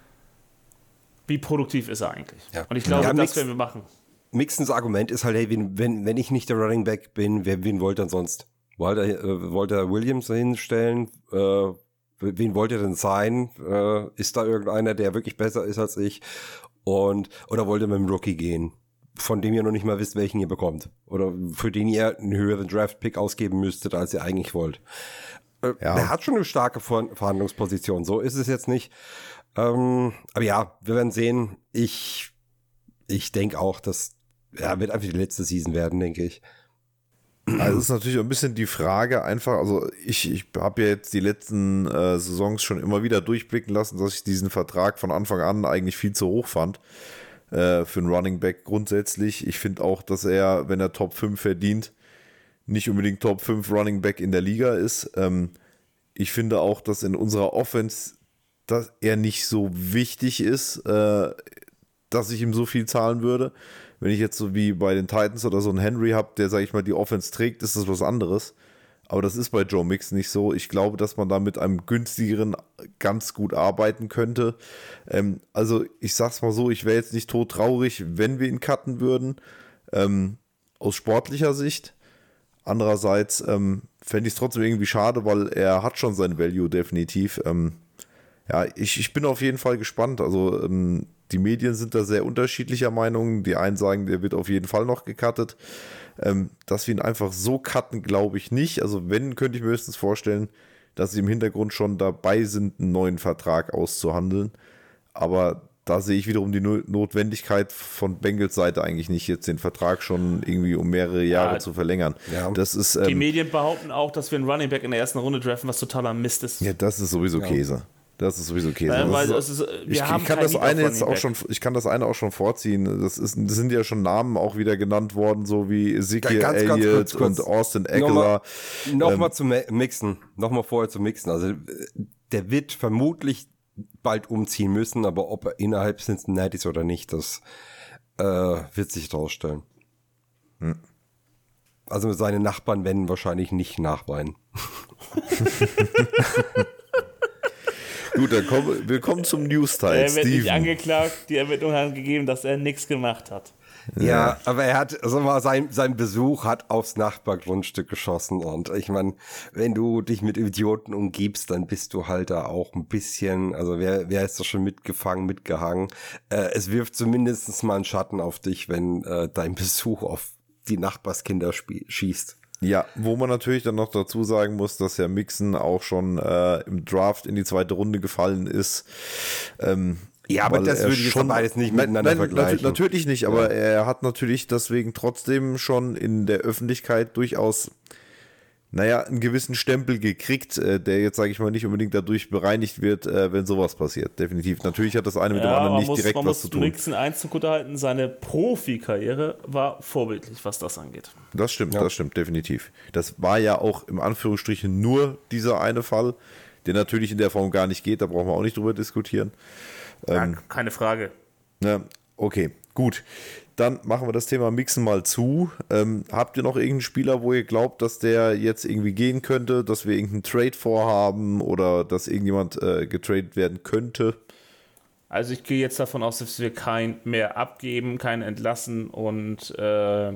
wie produktiv ist er eigentlich. Ja. Und ich glaube, Ja, das Mix- werden wir machen. Mixons Argument ist halt, hey, wenn, wenn, wenn ich nicht der Running Back bin, wer, wen wollt ihr denn sonst? Wollt ihr, äh, wollt ihr Williams hinstellen? Äh, wen wollt ihr denn sein? Äh, ist da irgendeiner, der wirklich besser ist als ich? Und, oder wollt ihr mit dem Rookie gehen, von dem ihr noch nicht mal wisst, welchen ihr bekommt? Oder für den ihr einen höheren Draft-Pick ausgeben müsstet, als ihr eigentlich wollt? Äh, Ja. Der hat schon eine starke Ver- Verhandlungsposition, so ist es jetzt nicht. Ähm, aber ja, wir werden sehen. Ich, ich denke auch, dass ja, wird einfach die letzte Season werden, denke ich. Also es ist natürlich ein bisschen die Frage einfach, also ich, ich habe ja jetzt die letzten äh, Saisons schon immer wieder durchblicken lassen, dass ich diesen Vertrag von Anfang an eigentlich viel zu hoch fand äh, für einen Running Back grundsätzlich. Ich finde auch, dass er, wenn er Top fünf verdient, nicht unbedingt Top fünf Running Back in der Liga ist. Ähm, ich finde auch, dass in unserer Offense dass er nicht so wichtig ist, äh, dass ich ihm so viel zahlen würde. Wenn ich jetzt so wie bei den Titans oder so einen Henry habe, der, sage ich mal, die Offense trägt, ist das was anderes. Aber das ist bei Joe Mixon nicht so. Ich glaube, dass man da mit einem günstigeren ganz gut arbeiten könnte. Ähm, also ich sag's mal so, ich wäre jetzt nicht todtraurig, wenn wir ihn cutten würden, ähm, aus sportlicher Sicht. Andererseits ähm, fände ich es trotzdem irgendwie schade, weil er hat schon sein Value definitiv. Ähm, ja, ich, ich bin auf jeden Fall gespannt. Also ähm, die Medien sind da sehr unterschiedlicher Meinung. Die einen sagen, der wird auf jeden Fall noch gecuttet. Ähm, dass wir ihn einfach so cutten, glaube ich nicht. Also wenn, könnte ich mir höchstens vorstellen, dass sie im Hintergrund schon dabei sind, einen neuen Vertrag auszuhandeln. Aber da sehe ich wiederum die No- Notwendigkeit von Bengals Seite eigentlich nicht, jetzt den Vertrag schon irgendwie um mehrere Jahre Ja, zu verlängern. ja. Das ist, Die ähm, Medien behaupten auch, dass wir einen Running Back in der ersten Runde draften, was totaler Mist ist. ja, das ist sowieso Ja. Käse. Das ist sowieso Käse. Nein, weil das ist, ist, wir ich, haben ich, kann kein das Lied eine von jetzt ihm auch weg. schon, ich kann das eine auch schon vorziehen. Das, ist, das sind ja schon Namen auch wieder genannt worden, so wie Ezekiel Ganz, ganz Elliott kurz, kurz. und Austin Nochmal Eckler. noch Ähm, mal zum Mixen. Nochmal vorher zum Mixen. Also der wird vermutlich bald umziehen müssen, aber ob er innerhalb Cincinnati ist oder nicht, das äh, wird sich rausstellen. Hm. Also seine Nachbarn werden wahrscheinlich nicht nachweinen. Gut, dann kommen, willkommen zum News-Teil. Er wird nicht Steven. angeklagt, die Ermittlungen haben gegeben, dass er nichts gemacht hat. Ja, ja, aber er hat, sag mal, sein, sein Besuch hat aufs Nachbargrundstück geschossen und ich meine, wenn du dich mit Idioten umgibst, dann bist du halt da auch ein bisschen, also wer, wer ist da schon mitgefangen, mitgehangen? Äh, es wirft zumindest mal einen Schatten auf dich, wenn äh, dein Besuch auf die Nachbarskinder spie- schießt. Ja, wo man natürlich dann noch dazu sagen muss, dass ja Mixon auch schon äh, im Draft in die zweite Runde gefallen ist. Ähm, Ja, aber weil das er würde ich jetzt schon- beides nicht Nein, miteinander nein, vergleichen. natu- Natürlich nicht, aber er hat natürlich deswegen trotzdem schon in der Öffentlichkeit durchaus, naja, einen gewissen Stempel gekriegt, äh, der jetzt, sage ich mal, nicht unbedingt dadurch bereinigt wird, äh, wenn sowas passiert. Definitiv. Natürlich hat das eine mit dem Ja, anderen man nicht muss, direkt man was muss zu tun. Mixon eins zugute halten, seine Profikarriere war vorbildlich, was das angeht. Das stimmt, das stimmt, definitiv. Das war ja auch im Anführungsstrichen nur dieser eine Fall, der natürlich in der Form gar nicht geht, da brauchen wir auch nicht drüber diskutieren. Ja, keine Frage. Ja, okay, gut. Dann machen wir das Thema Mixen mal zu. Ähm, habt ihr noch irgendeinen Spieler, wo ihr glaubt, dass der jetzt irgendwie gehen könnte, dass wir irgendeinen Trade vorhaben oder dass irgendjemand äh, getradet werden könnte? Also ich gehe jetzt davon aus, dass wir kein mehr abgeben, kein entlassen und äh,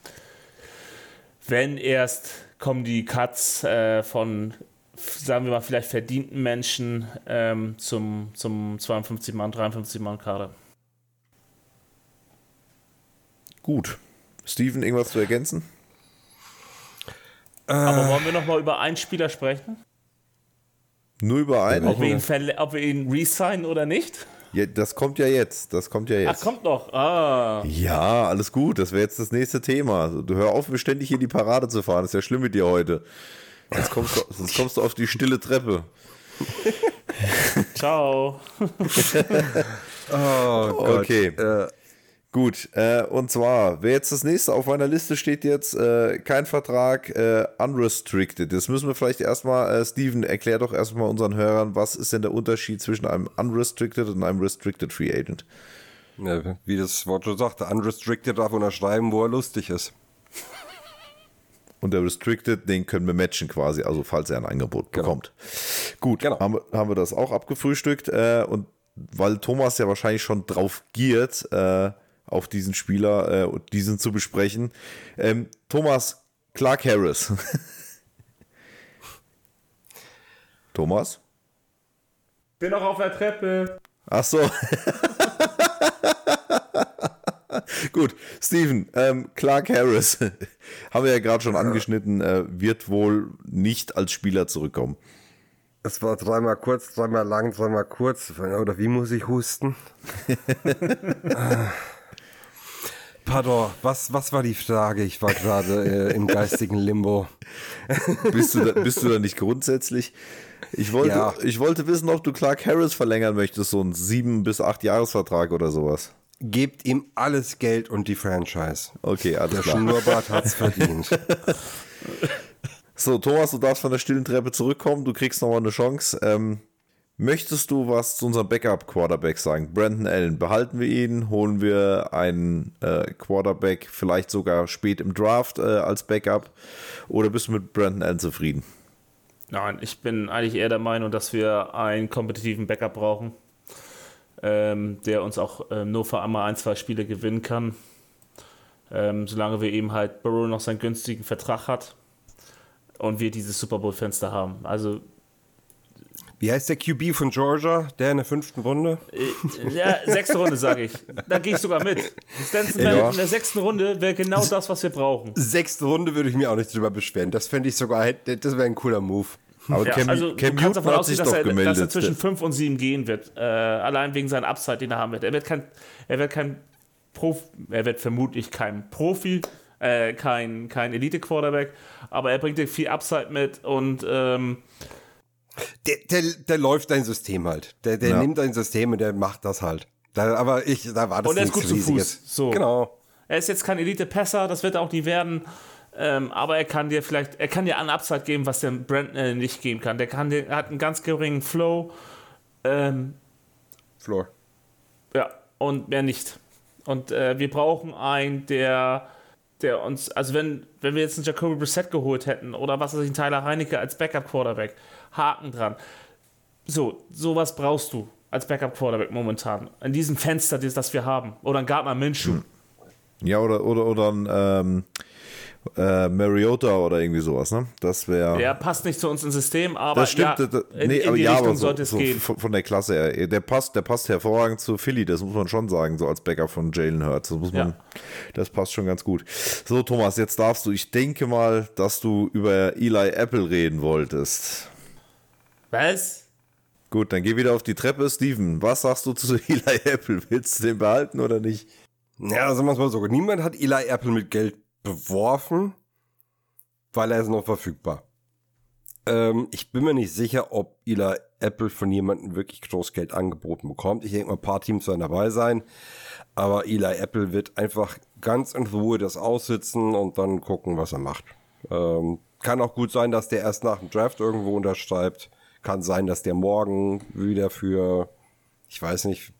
wenn erst kommen die Cuts äh, von, sagen wir mal, vielleicht verdienten Menschen ähm, zum, zum zweiundfünfzig Mann, dreiundfünfzig Mann Kader. Gut. Steven, irgendwas zu ergänzen? Aber wollen wir noch mal über einen Spieler sprechen? Nur über einen? Ob wir ihn, verle- ob wir ihn resignen oder nicht? Ja, das kommt ja jetzt. Das kommt ja Ach, jetzt. kommt noch. Ah. Ja, alles gut. Das wäre jetzt das nächste Thema. Du hör auf, beständig hier die Parade zu fahren. Das ist ja schlimm mit dir heute. Sonst kommst du, sonst kommst du auf die stille Treppe. Ciao. Oh Gott. Okay. Äh, Gut, äh, und zwar, wer jetzt das nächste auf meiner Liste steht jetzt, äh, kein Vertrag, äh, unrestricted. Jetzt müssen wir vielleicht erstmal, äh, Steven, erklär doch erstmal unseren Hörern, was ist denn der Unterschied zwischen einem unrestricted und einem restricted Free Agent? ja, wie das Wort schon sagte, unrestricted darf unterschreiben, wo er lustig ist. Und der restricted, den können wir matchen quasi, also falls er ein Angebot Genau. bekommt. Gut, Genau. haben, wir, haben wir das auch abgefrühstückt äh, und weil Thomas ja wahrscheinlich schon drauf giert, äh, auf diesen Spieler äh, und diesen zu besprechen. Ähm, Thomas, Clark Harris. Thomas? Bin noch auf der Treppe. Ach so. Gut, Steven, ähm, Clark Harris, haben wir ja gerade schon angeschnitten, äh, wird wohl nicht als Spieler zurückkommen. Es war dreimal kurz, dreimal lang, dreimal kurz. Oder wie muss ich husten? Pardon, was, was war die Frage? Ich war gerade äh, im geistigen Limbo. Bist du, da, bist du da nicht grundsätzlich? Ich wollte, Ja. ich wollte wissen, ob du Clark Harris verlängern möchtest, so einen sieben bis acht Jahresvertrag oder sowas. Gebt ihm alles Geld und die Franchise. Okay, alles Der klar. Schnurrbart hat's verdient. So, Thomas, du darfst von der stillen Treppe zurückkommen, du kriegst nochmal eine Chance. Ähm, möchtest du was zu unserem Backup-Quarterback sagen? Brandon Allen, behalten wir ihn, holen wir einen äh, Quarterback vielleicht sogar spät im Draft äh, als Backup oder bist du mit Brandon Allen zufrieden? Nein, ich bin eigentlich eher der Meinung, dass wir einen kompetitiven Backup brauchen, ähm, der uns auch ähm, nur für einmal ein, zwei Spiele gewinnen kann, ähm, solange wir eben halt Burrow noch seinen günstigen Vertrag hat und wir dieses Super Bowl-Fenster haben. Also Wie heißt der Q B von Georgia, der in der fünften Runde? äh, ja, sechste Runde, sage ich. Da gehe ich sogar mit. Stanton Ja. in der sechsten Runde wäre genau das, was wir brauchen. Sechste Runde würde ich mir auch nicht drüber beschweren. Das fände ich sogar, das wäre ein cooler Move. Aber Ja, Cam, also Cam du kannst Newton davon hat ausgehen, sich dass doch er, dass er gemeldet. zwischen fünf und sieben gehen wird. Äh, allein wegen seiner Upside, den er haben wird. Er wird kein, er wird kein Profi, er wird vermutlich kein Profi, äh, kein, kein Elite-Quarterback, aber er bringt dir viel Upside mit und ähm, Der, der, der läuft dein System halt. Der, der Ja. nimmt dein System und der macht das halt. Da, aber ich, da war das Und er ist nichts gut zu Riesiges. Fuß. So. Genau. Er ist jetzt kein Elite-Passer, das wird er auch nie werden. Ähm, aber er kann dir vielleicht, er kann dir einen Upside geben, was der Brandon äh, nicht geben kann. Der kann dir, er hat einen ganz geringen Flow. Ähm, Floor. ja, und mehr nicht. Und äh, wir brauchen einen, der, der uns, also wenn, wenn wir jetzt einen Jacoby Brissett geholt hätten oder was weiß ich, einen Tyler Heinecke als Backup-Quarterback, Haken dran. So, sowas brauchst du als Backup-Quarterback momentan. In diesem Fenster, das, das wir haben. Oder ein Gardner Minshew. Hm. Ja, oder, oder, oder ein ähm, äh, Mariota oder irgendwie sowas, ne? Das wäre. Der passt nicht zu uns ins System, aber Das stimmt, ja, das, in, nee, in aber die ja, Richtung aber so, sollte es so gehen. von, von der Klasse her. Der passt, der passt hervorragend zu Philly, das muss man schon sagen, so als Backup von Jalen Hurts. Das muss man, Ja. das passt schon ganz gut. So, Thomas, jetzt darfst du, ich denke mal, dass du über Eli Apple reden wolltest. Was? Gut, dann geh wieder auf die Treppe. Steven, was sagst du zu Eli Apple? Willst du den behalten oder nicht? Ja, sagen wir es mal so. Niemand hat Eli Apple mit Geld beworfen, weil er ist noch verfügbar. Ähm, ich bin mir nicht sicher, ob Eli Apple von jemandem wirklich groß Geld angeboten bekommt. Ich denke mal, ein paar Teams werden dabei sein. Aber Eli Apple wird einfach ganz in Ruhe das aussitzen und dann gucken, was er macht. Ähm, kann auch gut sein, dass der erst nach dem Draft irgendwo unterschreibt. Kann sein, dass der morgen wieder für, ich weiß nicht,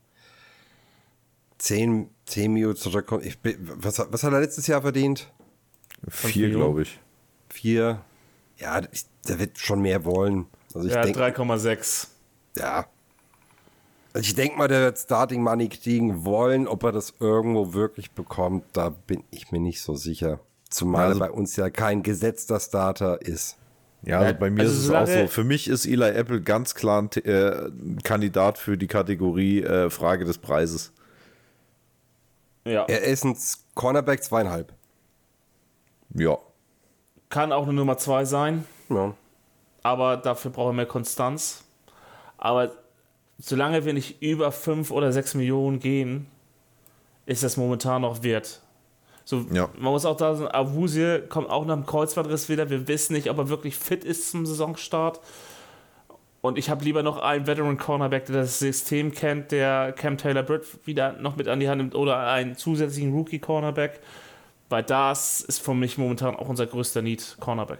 zehn, zehn Mio zurückkommt. Ich bin, was, was hat er letztes Jahr verdient? Vier, Millionen? glaube ich. Vier. Ja, ich, der wird schon mehr wollen. Also ich Ja, denke, drei Komma sechs. ja. Also ich denke mal, der wird Starting Money kriegen wollen. Ob er das irgendwo wirklich bekommt, da bin ich mir nicht so sicher. Zumal Also- er bei uns ja kein gesetzter Starter ist. Ja, also bei mir also ist es solange- auch so. Für mich ist Eli Apple ganz klar ein äh, Kandidat für die Kategorie äh, Frage des Preises. Ja. Er ist ein Cornerback zweieinhalb. Ja. Kann auch eine Nummer zwei sein, Ja. aber dafür brauchen wir mehr Konstanz. Aber solange wir nicht über fünf oder sechs Millionen gehen, ist das momentan noch wert. So, Ja. Man muss auch da sagen, Awuzie kommt auch nach dem Kreuzbandriss wieder. Wir wissen nicht, ob er wirklich fit ist zum Saisonstart. Und ich habe lieber noch einen Veteran Cornerback, der das System kennt, der Cam Taylor-Britt wieder noch mit an die Hand nimmt oder einen zusätzlichen Rookie Cornerback. Weil das ist für mich momentan auch unser größter Need, Cornerback.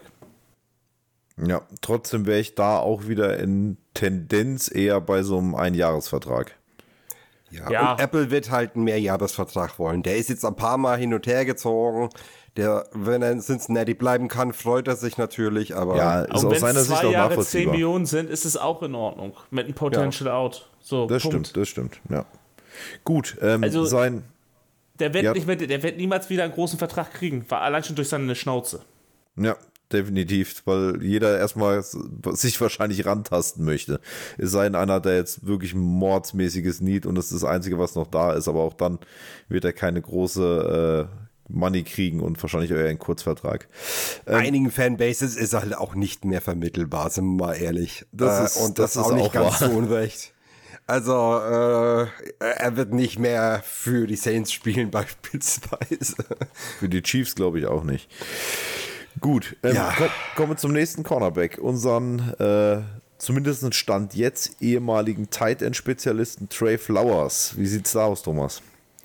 Ja, trotzdem wäre ich da auch wieder in Tendenz eher bei so einem Einjahresvertrag. Ja, Ja. und Apple wird halt einen Mehrjahresvertrag wollen. Der ist jetzt ein paar Mal hin und her gezogen. Der, wenn er in Cincinnati bleiben kann, freut er sich natürlich, aber Ja, ist Und aus wenn seiner es Sicht zwei auch Jahre zehn nachvollziehbar. Millionen sind, ist es auch in Ordnung. Mit einem Potential Out. So, Das Punkt. stimmt, das stimmt, ja. Gut, ähm, Also- sein, Der wird, Ja. nicht mehr, der wird niemals wieder einen großen Vertrag kriegen, war allein schon durch seine Schnauze. ja, definitiv, weil jeder erstmal sich wahrscheinlich rantasten möchte. Es sei denn, einer hat da jetzt wirklich ein mordsmäßiges Need und das ist das Einzige, was noch da ist, aber auch dann wird er keine große äh, Money kriegen und wahrscheinlich eher einen Kurzvertrag. einigen Fanbases ist er halt auch nicht mehr vermittelbar, sind wir mal ehrlich. Das ist- und das, das ist auch ist nicht auch ganz wahr. zu Unrecht. Also, äh, er wird nicht mehr für die Saints spielen beispielsweise. Für die Chiefs glaube ich auch nicht. Gut, ähm, Ja. komm, kommen wir zum nächsten Cornerback. Unseren, äh, zumindest einen Stand jetzt, ehemaligen Tight End Spezialisten Trey Flowers. Wie sieht's da aus, Thomas?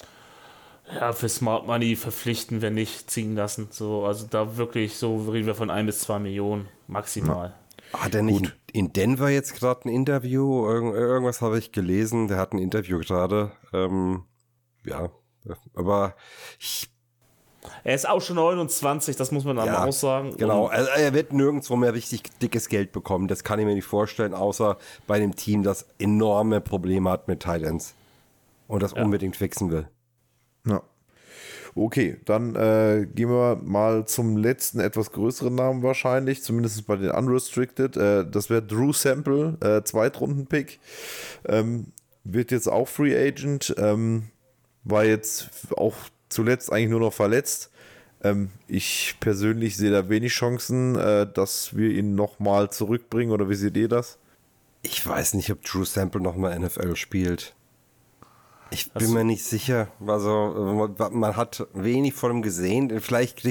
Ja, für Smart Money verpflichten wir nicht ziehen lassen. So, also da wirklich, so reden wir von ein bis zwei Millionen maximal. Hat er nicht in Denver jetzt gerade ein Interview? Irgend, irgendwas habe ich gelesen. Der hat ein Interview gerade. Ähm, ja, aber ich, Er ist auch schon neunundzwanzig, das muss man dann ja, mal auch sagen. genau. Und Also er wird nirgendwo mehr richtig dickes Geld bekommen. Das kann ich mir nicht vorstellen, außer bei einem Team, das enorme Probleme hat mit Tight Ends und das unbedingt fixen will. Ja. Okay, dann äh, gehen wir mal zum letzten, etwas größeren Namen wahrscheinlich, zumindest bei den Unrestricted. Äh, das wäre Drew Sample, äh, Zweitrunden-Pick. Ähm, wird jetzt auch Free Agent. Ähm, war jetzt auch zuletzt eigentlich nur noch verletzt. Ähm, ich persönlich sehe da wenig Chancen, äh, dass wir ihn nochmal zurückbringen. Oder wie seht ihr das? Ich weiß nicht, ob Drew Sample nochmal N F L spielt. Ich bin Hast mir nicht sicher. Also man, man hat wenig von ihm gesehen. Vielleicht kriegt er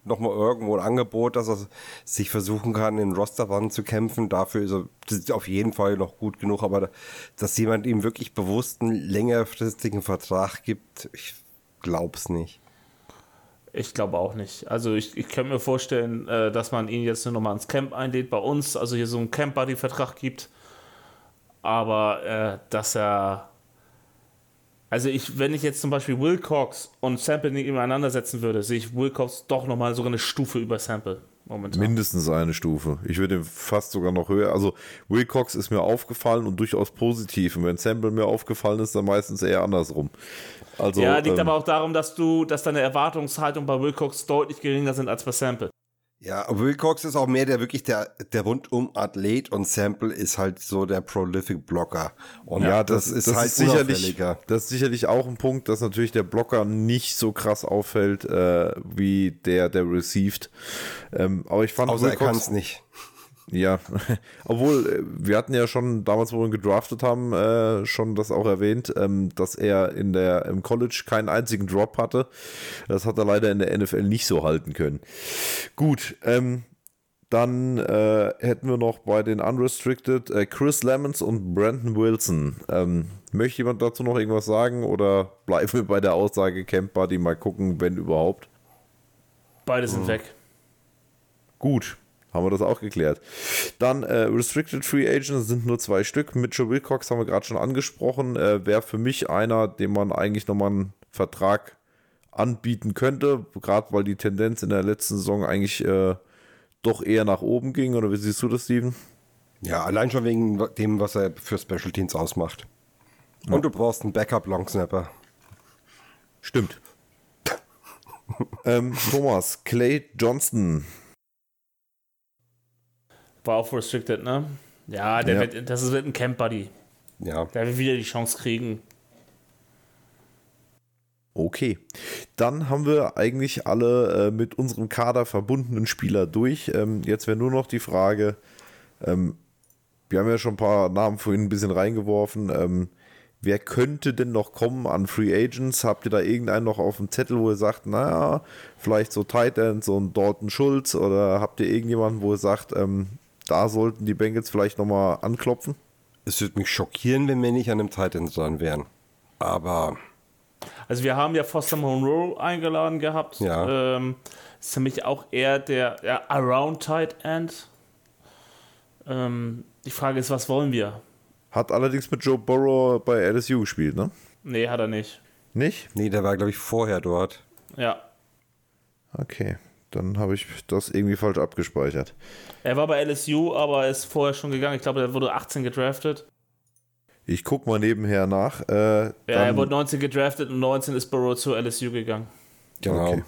nochmal irgendwo ein Angebot, dass er sich versuchen kann, in den Roster zu kämpfen. Dafür ist er das ist auf jeden Fall noch gut genug, aber dass jemand ihm wirklich bewusst einen längerfristigen Vertrag gibt, ich glaub's nicht. Ich glaube auch nicht. Also ich, ich könnte mir vorstellen, äh, dass man ihn jetzt nur noch mal ins Camp einlädt bei uns, also hier so einen Camp-Buddy-Vertrag gibt. Aber äh, dass er... Also ich, wenn ich jetzt zum Beispiel Will Cox und Sample nebeneinander setzen würde, sehe ich Will Cox doch noch mal sogar eine Stufe über Sample momentan. Mindestens eine Stufe. Ich würde fast sogar noch höher. Also Will Cox ist mir aufgefallen und durchaus positiv. Und wenn Sample mir aufgefallen ist, dann meistens eher andersrum. Also, ja, liegt ähm, aber auch darum, dass du, dass deine Erwartungshaltung bei Will Cox deutlich geringer sind als bei Sample. Ja, Will Cox ist auch mehr der wirklich der, der Rundum-Athlet und Sample ist halt so der Prolific-Blocker. Und ja, das, das, ist, das halt ist sicherlich, das ist sicherlich auch ein Punkt, dass natürlich der Blocker nicht so krass auffällt äh, wie der, der received. Ähm, aber ich fand Außer Will er Cox, kann es nicht. Ja, obwohl wir hatten ja schon damals, wo wir ihn gedraftet haben, äh, schon das auch erwähnt, ähm, dass er in der im College keinen einzigen Drop hatte. Das hat er leider in der N F L nicht so halten können. Gut, ähm, dann äh, hätten wir noch bei den Unrestricted äh, Chris Lemons und Brandon Wilson. Ähm, möchte jemand dazu noch irgendwas sagen oder bleiben wir bei der Aussage Camp Buddy, mal gucken, wenn überhaupt? Beide sind hm. weg. Gut. Haben wir das auch geklärt. Dann äh, Restricted Free Agents sind nur zwei Stück. Mitchell Wilcox haben wir gerade schon angesprochen. Äh, Wäre für mich einer, dem man eigentlich nochmal einen Vertrag anbieten könnte. Gerade weil die Tendenz in der letzten Saison eigentlich äh, doch eher nach oben ging. Oder wie siehst du das, Steven? Ja, allein schon wegen dem, was er für Special Teams ausmacht. Und ja. Du brauchst einen Backup-Longsnapper. Stimmt. ähm, Thomas, Clay Johnston. War auch restricted, ne? Ja, der ja. Wird, das wird ein Camp-Buddy. Ja. Der wird wieder die Chance kriegen. Okay. Dann haben wir eigentlich alle äh, mit unserem Kader verbundenen Spieler durch. Ähm, jetzt wäre nur noch die Frage, ähm, wir haben ja schon ein paar Namen vorhin ein bisschen reingeworfen. Ähm, wer könnte denn noch kommen an Free Agents? Habt ihr da irgendeinen noch auf dem Zettel, wo ihr sagt, naja, vielleicht so Tight End, so ein Dalton Schultz, oder habt ihr irgendjemanden, wo ihr sagt, ähm, da sollten die Bengals vielleicht nochmal anklopfen? Es würde mich schockieren, wenn wir nicht an einem Tight End dran wären. Aber... Also wir haben ja Foster Monroe eingeladen gehabt. Ja. Ähm, ist für mich auch eher der, der Around Tight End. Ähm, die Frage ist, was wollen wir? Hat allerdings mit Joe Burrow bei L S U gespielt, ne? Nee, hat er nicht. Nicht? Nee, der war, glaube ich, vorher dort. Ja. Okay, dann habe ich das irgendwie falsch abgespeichert. Er war bei L S U, aber ist vorher schon gegangen. Ich glaube, er wurde achtzehn gedraftet. Ich gucke mal nebenher nach. Äh, ja, er wurde neunzehn gedraftet und neunzehn ist Burrow zu L S U gegangen. Genau. Okay.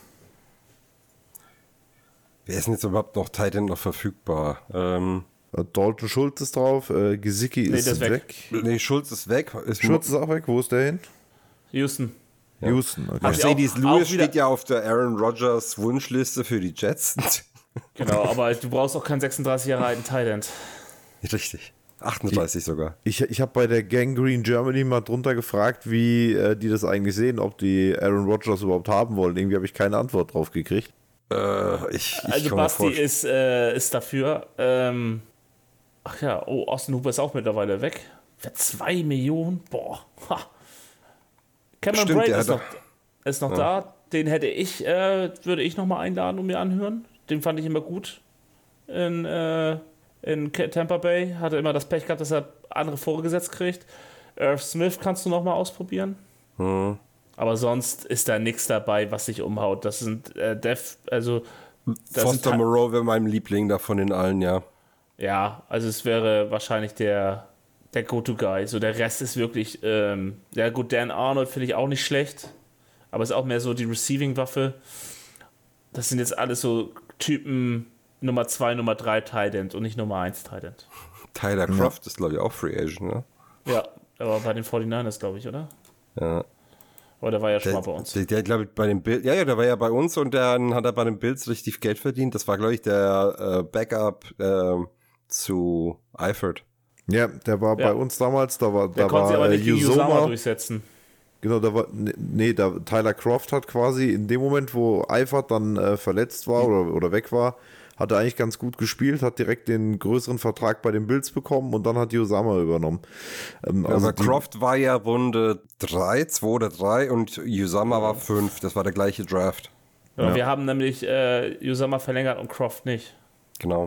Wer ist denn jetzt überhaupt noch Tight End noch verfügbar? Ähm... Dalton Schultz ist drauf, äh, Gesicki nee, ist, ist weg. weg. Nee, Schultz ist weg. Ist Schultz ist auch weg, wo ist der hin? Houston. Ja. Houston, okay. Mercedes Lewis steht ja auf der Aaron Rodgers Wunschliste für die Jets. Genau, aber du brauchst auch keinen sechsunddreißig Jahre alten Tight End. Richtig. achtunddreißig ich, sogar. Ich, ich habe bei der Gang Green Germany mal drunter gefragt, wie äh, die das eigentlich sehen, ob die Aaron Rodgers überhaupt haben wollen. Irgendwie habe ich keine Antwort drauf gekriegt. Äh, ich, ich also Basti ist, äh, ist dafür. Ähm, ach ja, oh, Austin Hooper ist auch mittlerweile weg. Für zwei Millionen? Boah. Ha. Cameron Stimmt, Braid der ist hat noch, ist noch ja. da. Den hätte ich, äh, würde ich nochmal einladen und mir anhören. Den fand ich immer gut. In, äh, in Tampa Bay. Hatte immer das Pech gehabt, dass er andere vorgesetzt kriegt. Irv Smith kannst du nochmal ausprobieren. Hm. Aber sonst ist da nichts dabei, was sich umhaut. Das sind äh, Def, also das Foster sind, Moreau wäre mein Liebling davon den allen, ja. Ja, also es wäre wahrscheinlich der, der Go-To-Guy. So der Rest ist wirklich, ähm, ja gut, Dan Arnold finde ich auch nicht schlecht, aber ist auch mehr so die Receiving-Waffe. Das sind jetzt alles so Typen Nummer zwei, Nummer drei Tight End und nicht Nummer eins Tight End. Tyler Croft ja. ist, glaube ich, auch Free Agent, ne? Ja, aber bei den forty-niners, glaube ich, oder? Ja. Aber der war ja schon der, mal bei uns. Der, der glaube ich, bei den Bills, ja, ja, der war ja bei uns und dann hat er bei den Bills richtig Geld verdient. Das war, glaube ich, der äh, Backup äh, zu Eifert. Ja, der war ja. bei uns damals, da war, der da konnte war sich aber nicht gegen Uzomah Uzomah durchsetzen. Genau, da war, nee, da Tyler Croft hat quasi in dem Moment, wo Eifert dann äh, verletzt war oder, oder weg war, hat er eigentlich ganz gut gespielt, hat direkt den größeren Vertrag bei den Bills bekommen und dann hat Usama übernommen. Ähm, also also Croft war ja Runde drei, zwei oder drei und Usama war fünf. Das war der gleiche Draft. Ja, Ja. Wir haben nämlich äh, Usama verlängert und Croft nicht. Genau.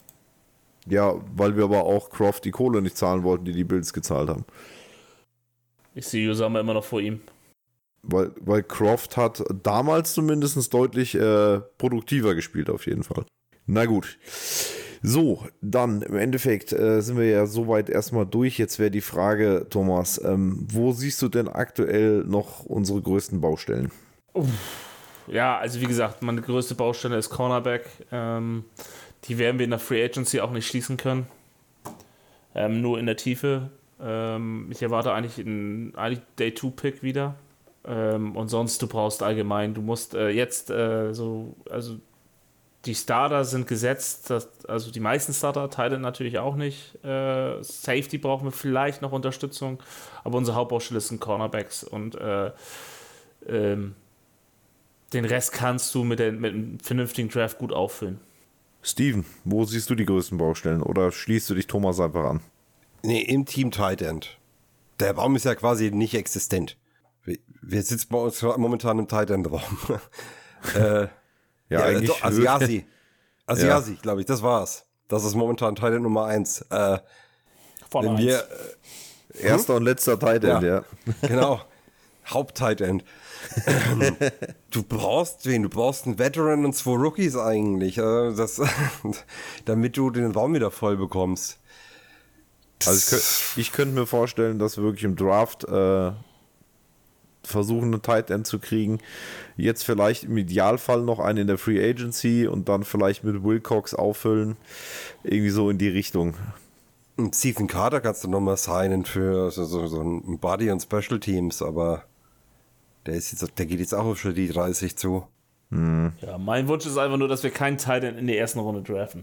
Ja, weil wir aber auch Croft die Kohle nicht zahlen wollten, die die Bills gezahlt haben. Ich sehe Usama immer noch vor ihm. Weil, weil Croft hat damals zumindest deutlich äh, produktiver gespielt, auf jeden Fall. Na gut. So, dann im Endeffekt äh, sind wir ja soweit erstmal durch. Jetzt wäre die Frage, Thomas, ähm, wo siehst du denn aktuell noch unsere größten Baustellen? Uff. Ja, also wie gesagt, meine größte Baustelle ist Cornerback. Ähm, die werden wir in der Free Agency auch nicht schließen können. Ähm, nur in der Tiefe. Ähm, ich erwarte eigentlich einen eigentlich Day zwei Pick wieder. Ähm, und sonst, du brauchst allgemein, du musst äh, jetzt äh, so, also die Starter sind gesetzt, das, also die meisten Starter, Titan natürlich auch nicht. Äh, Safety brauchen wir vielleicht noch Unterstützung, aber unsere Hauptbaustelle sind Cornerbacks und äh, ähm, den Rest kannst du mit, den, mit einem vernünftigen Draft gut auffüllen. Steven, wo siehst du die größten Baustellen oder schließt du dich Thomas einfach an? Nee, im Team Tight End. Der Raum ist ja quasi nicht existent. Wir, wir sitzen bei uns momentan im Tight End Raum. äh, Ja, ja, eigentlich doch, Asiasi. Asiasi, Ja. glaube ich, das war's. Das ist momentan Tight End Nummer eins. Äh, Von wenn eins. wir, Erster und letzter Tight End, ja. Ja. genau, Haupt-Tight End. Du brauchst wen? Du brauchst einen Veteran und zwei Rookies eigentlich, äh, das, damit du den Raum wieder voll bekommst. Also ich, könnt, ich könnte mir vorstellen, dass wir wirklich im Draft äh, versuchen, einen Tight End zu kriegen. Jetzt vielleicht im Idealfall noch einen in der Free Agency und dann vielleicht mit Wilcox auffüllen. Irgendwie so in die Richtung. Und Stephen Carter kannst du nochmal signen für so, so, so ein Body und Special Teams, aber der ist jetzt, der geht jetzt auch schon die dreißig zu. Ja, mein Wunsch ist einfach nur, dass wir keinen Tight End in der ersten Runde draften.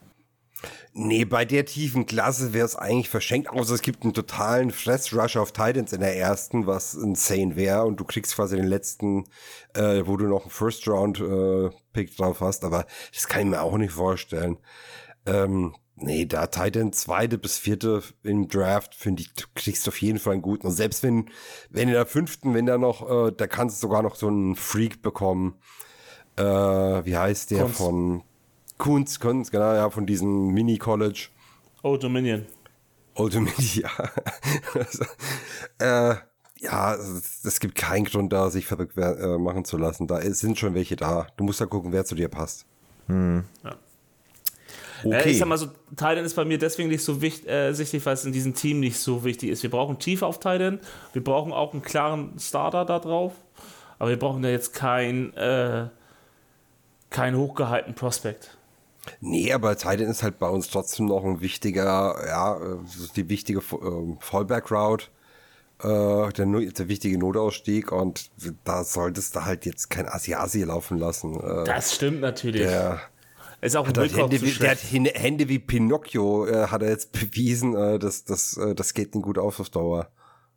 Nee, bei der tiefen Klasse wäre es eigentlich verschenkt, außer es gibt einen totalen Fressrush auf Titans in der ersten, was insane wäre und du kriegst quasi den letzten, äh, wo du noch einen First-Round-Pick äh, drauf hast, aber das kann ich mir auch nicht vorstellen. Ähm, nee, da Titan zweite bis vierte im Draft, finde ich, du kriegst auf jeden Fall einen guten. Und selbst wenn, wenn in der fünften, wenn da noch, äh, da kannst du sogar noch so einen Freak bekommen. Äh, wie heißt der Kunz. von Kunz, Kunz, genau, ja, von diesem Mini-College. Oh, Dominion. Old Dominion, ja. also, äh, ja, es, es gibt keinen Grund da, sich verrückt äh, machen zu lassen. Da sind schon welche da. Du musst da gucken, wer zu dir passt. Hm. Ja. Okay. Äh, ich sag mal so, Tight End ist bei mir deswegen nicht so wichtig, äh, wichtig, weil es in diesem Team nicht so wichtig ist. Wir brauchen Tiefe auf Tight End, wir brauchen auch einen klaren Starter da drauf, aber wir brauchen da jetzt kein, äh, kein hochgehaltenen Prospect. Nee, aber Titan ist halt bei uns trotzdem noch ein wichtiger, ja, die wichtige äh, Fallback-Route, äh, der, der wichtige Notausstieg und da solltest du halt jetzt kein Asiasi laufen lassen. Äh, Das stimmt natürlich. der Ist auch ein hat halt Wilcox Hände, zu wie, der hat schlecht. Hände, Hände wie Pinocchio, äh, hat er jetzt bewiesen, äh, das, das, äh, das geht nicht gut auf auf Dauer.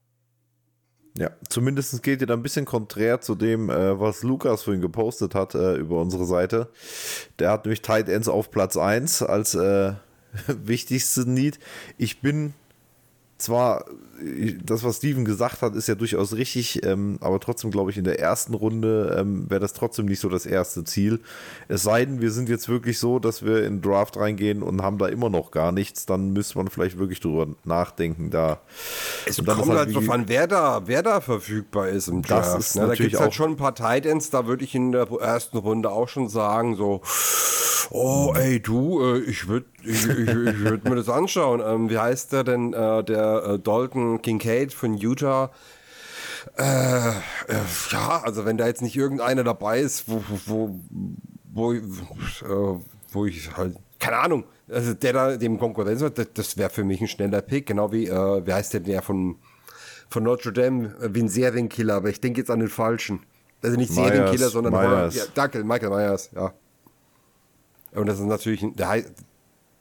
Ja, zumindest geht ihr da ein bisschen konträr zu dem, äh, was Lukas vorhin gepostet hat äh, über unsere Seite. Der hat nämlich Tight Ends auf Platz eins als äh, wichtigste Need. Ich bin zwar, das, was Steven gesagt hat, ist ja durchaus richtig, ähm, aber trotzdem glaube ich, in der ersten Runde ähm, wäre das trotzdem nicht so das erste Ziel. Es sei denn, wir sind jetzt wirklich so, dass wir in den Draft reingehen und haben da immer noch gar nichts, dann müsste man vielleicht wirklich drüber nachdenken. Da. Es Und dann kommt ist halt wie- drauf an, wer da, wer da verfügbar ist im Das Draft. ist ne? Da natürlich gibt es halt auch- schon ein paar Titans, da würde ich in der ersten Runde auch schon sagen, so, oh ey du, äh, ich würde ich, ich, ich würd mir das anschauen. Ähm, wie heißt der denn, äh, der äh, Dalton Kincaid von Utah? Äh, äh, ja, also wenn da jetzt nicht irgendeiner dabei ist, wo, wo, wo, wo, äh, wo ich halt, keine Ahnung, also der da dem Konkurrenz hat, das, das wäre für mich ein schneller Pick, genau wie, äh, wie heißt der, der von, von Notre Dame, äh, wie ein Serienkiller, aber ich denke jetzt an den falschen. Also nicht Myers, Serienkiller, sondern Myers. Ja, danke, Michael Myers, ja. Und das ist natürlich, ein- der heißt,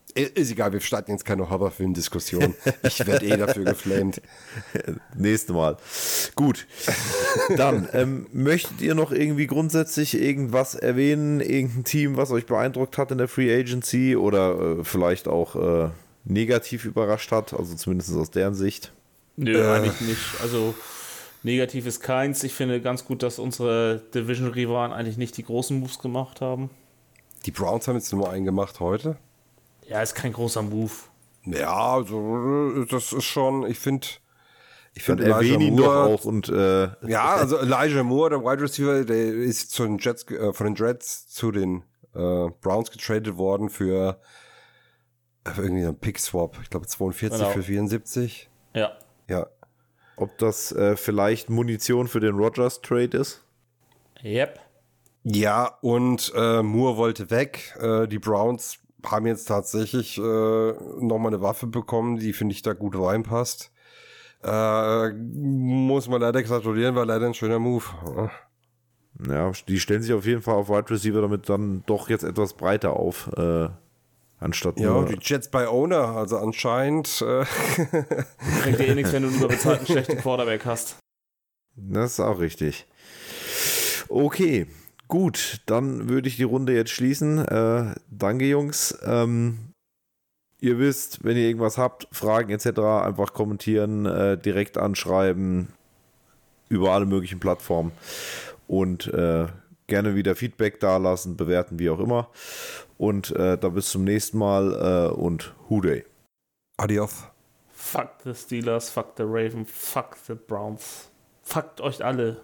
Ist egal, wir starten jetzt keine Horrorfilm-Diskussion. Ich werde eh dafür geflamed. Nächstes Mal. Gut. Dann, ähm, möchtet ihr noch irgendwie grundsätzlich irgendwas erwähnen? Irgendein Team, was euch beeindruckt hat in der Free Agency oder äh, vielleicht auch äh, negativ überrascht hat? Also zumindest aus deren Sicht. Nö, Äh. eigentlich nicht. Also negativ ist keins. Ich finde ganz gut, dass unsere Division-Rivalen eigentlich nicht die großen Moves gemacht haben. Die Browns haben jetzt nur einen gemacht heute. Ja, ist kein großer Move. Ja, also das ist schon, ich finde, ich Dann finde erwähne ihn doch auch und äh, Ja, also Elijah Moore, der Wide Receiver, der ist zu den Jets, äh, von den Jets zu den äh, Browns getradet worden für äh, irgendwie einen Pick-Swap. Ich glaube zweiundvierzig Genau. für vierundsiebzig. Ja. Ja. ob das äh, vielleicht Munition für den Rodgers-Trade ist? Yep. Ja, und äh, Moore wollte weg. Äh, die Browns haben jetzt tatsächlich äh, nochmal eine Waffe bekommen, die, finde ich, da gut reinpasst. Äh, muss man leider gratulieren, war leider ein schöner Move. Ja, die stellen sich auf jeden Fall auf Wide Receiver damit dann doch jetzt etwas breiter auf, äh, anstatt Ja, nur... die Jets bei Owner, also anscheinend. Äh, Bringt dir eh nichts, wenn du einen überbezahlten schlechten Quarterback hast. Das ist auch richtig. Okay, gut, dann würde ich die Runde jetzt schließen. Äh, danke, Jungs. Ähm, ihr wisst, wenn ihr irgendwas habt, Fragen et cetera, einfach kommentieren, äh, direkt anschreiben, über alle möglichen Plattformen und äh, gerne wieder Feedback dalassen, bewerten, wie auch immer. Und äh, dann bis zum nächsten Mal äh, und Hooday. Adios. Fuck the Steelers, fuck the Ravens, fuck the Browns. Fuckt euch alle.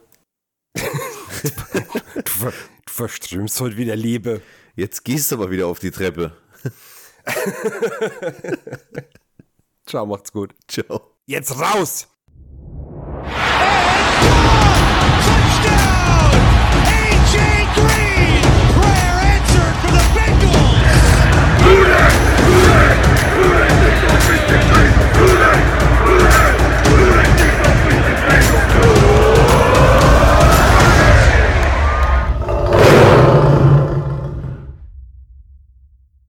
Du, ver du verströmst heute wieder Liebe. Jetzt gehst du aber wieder auf die Treppe. Ciao, macht's gut. Ciao. Jetzt raus!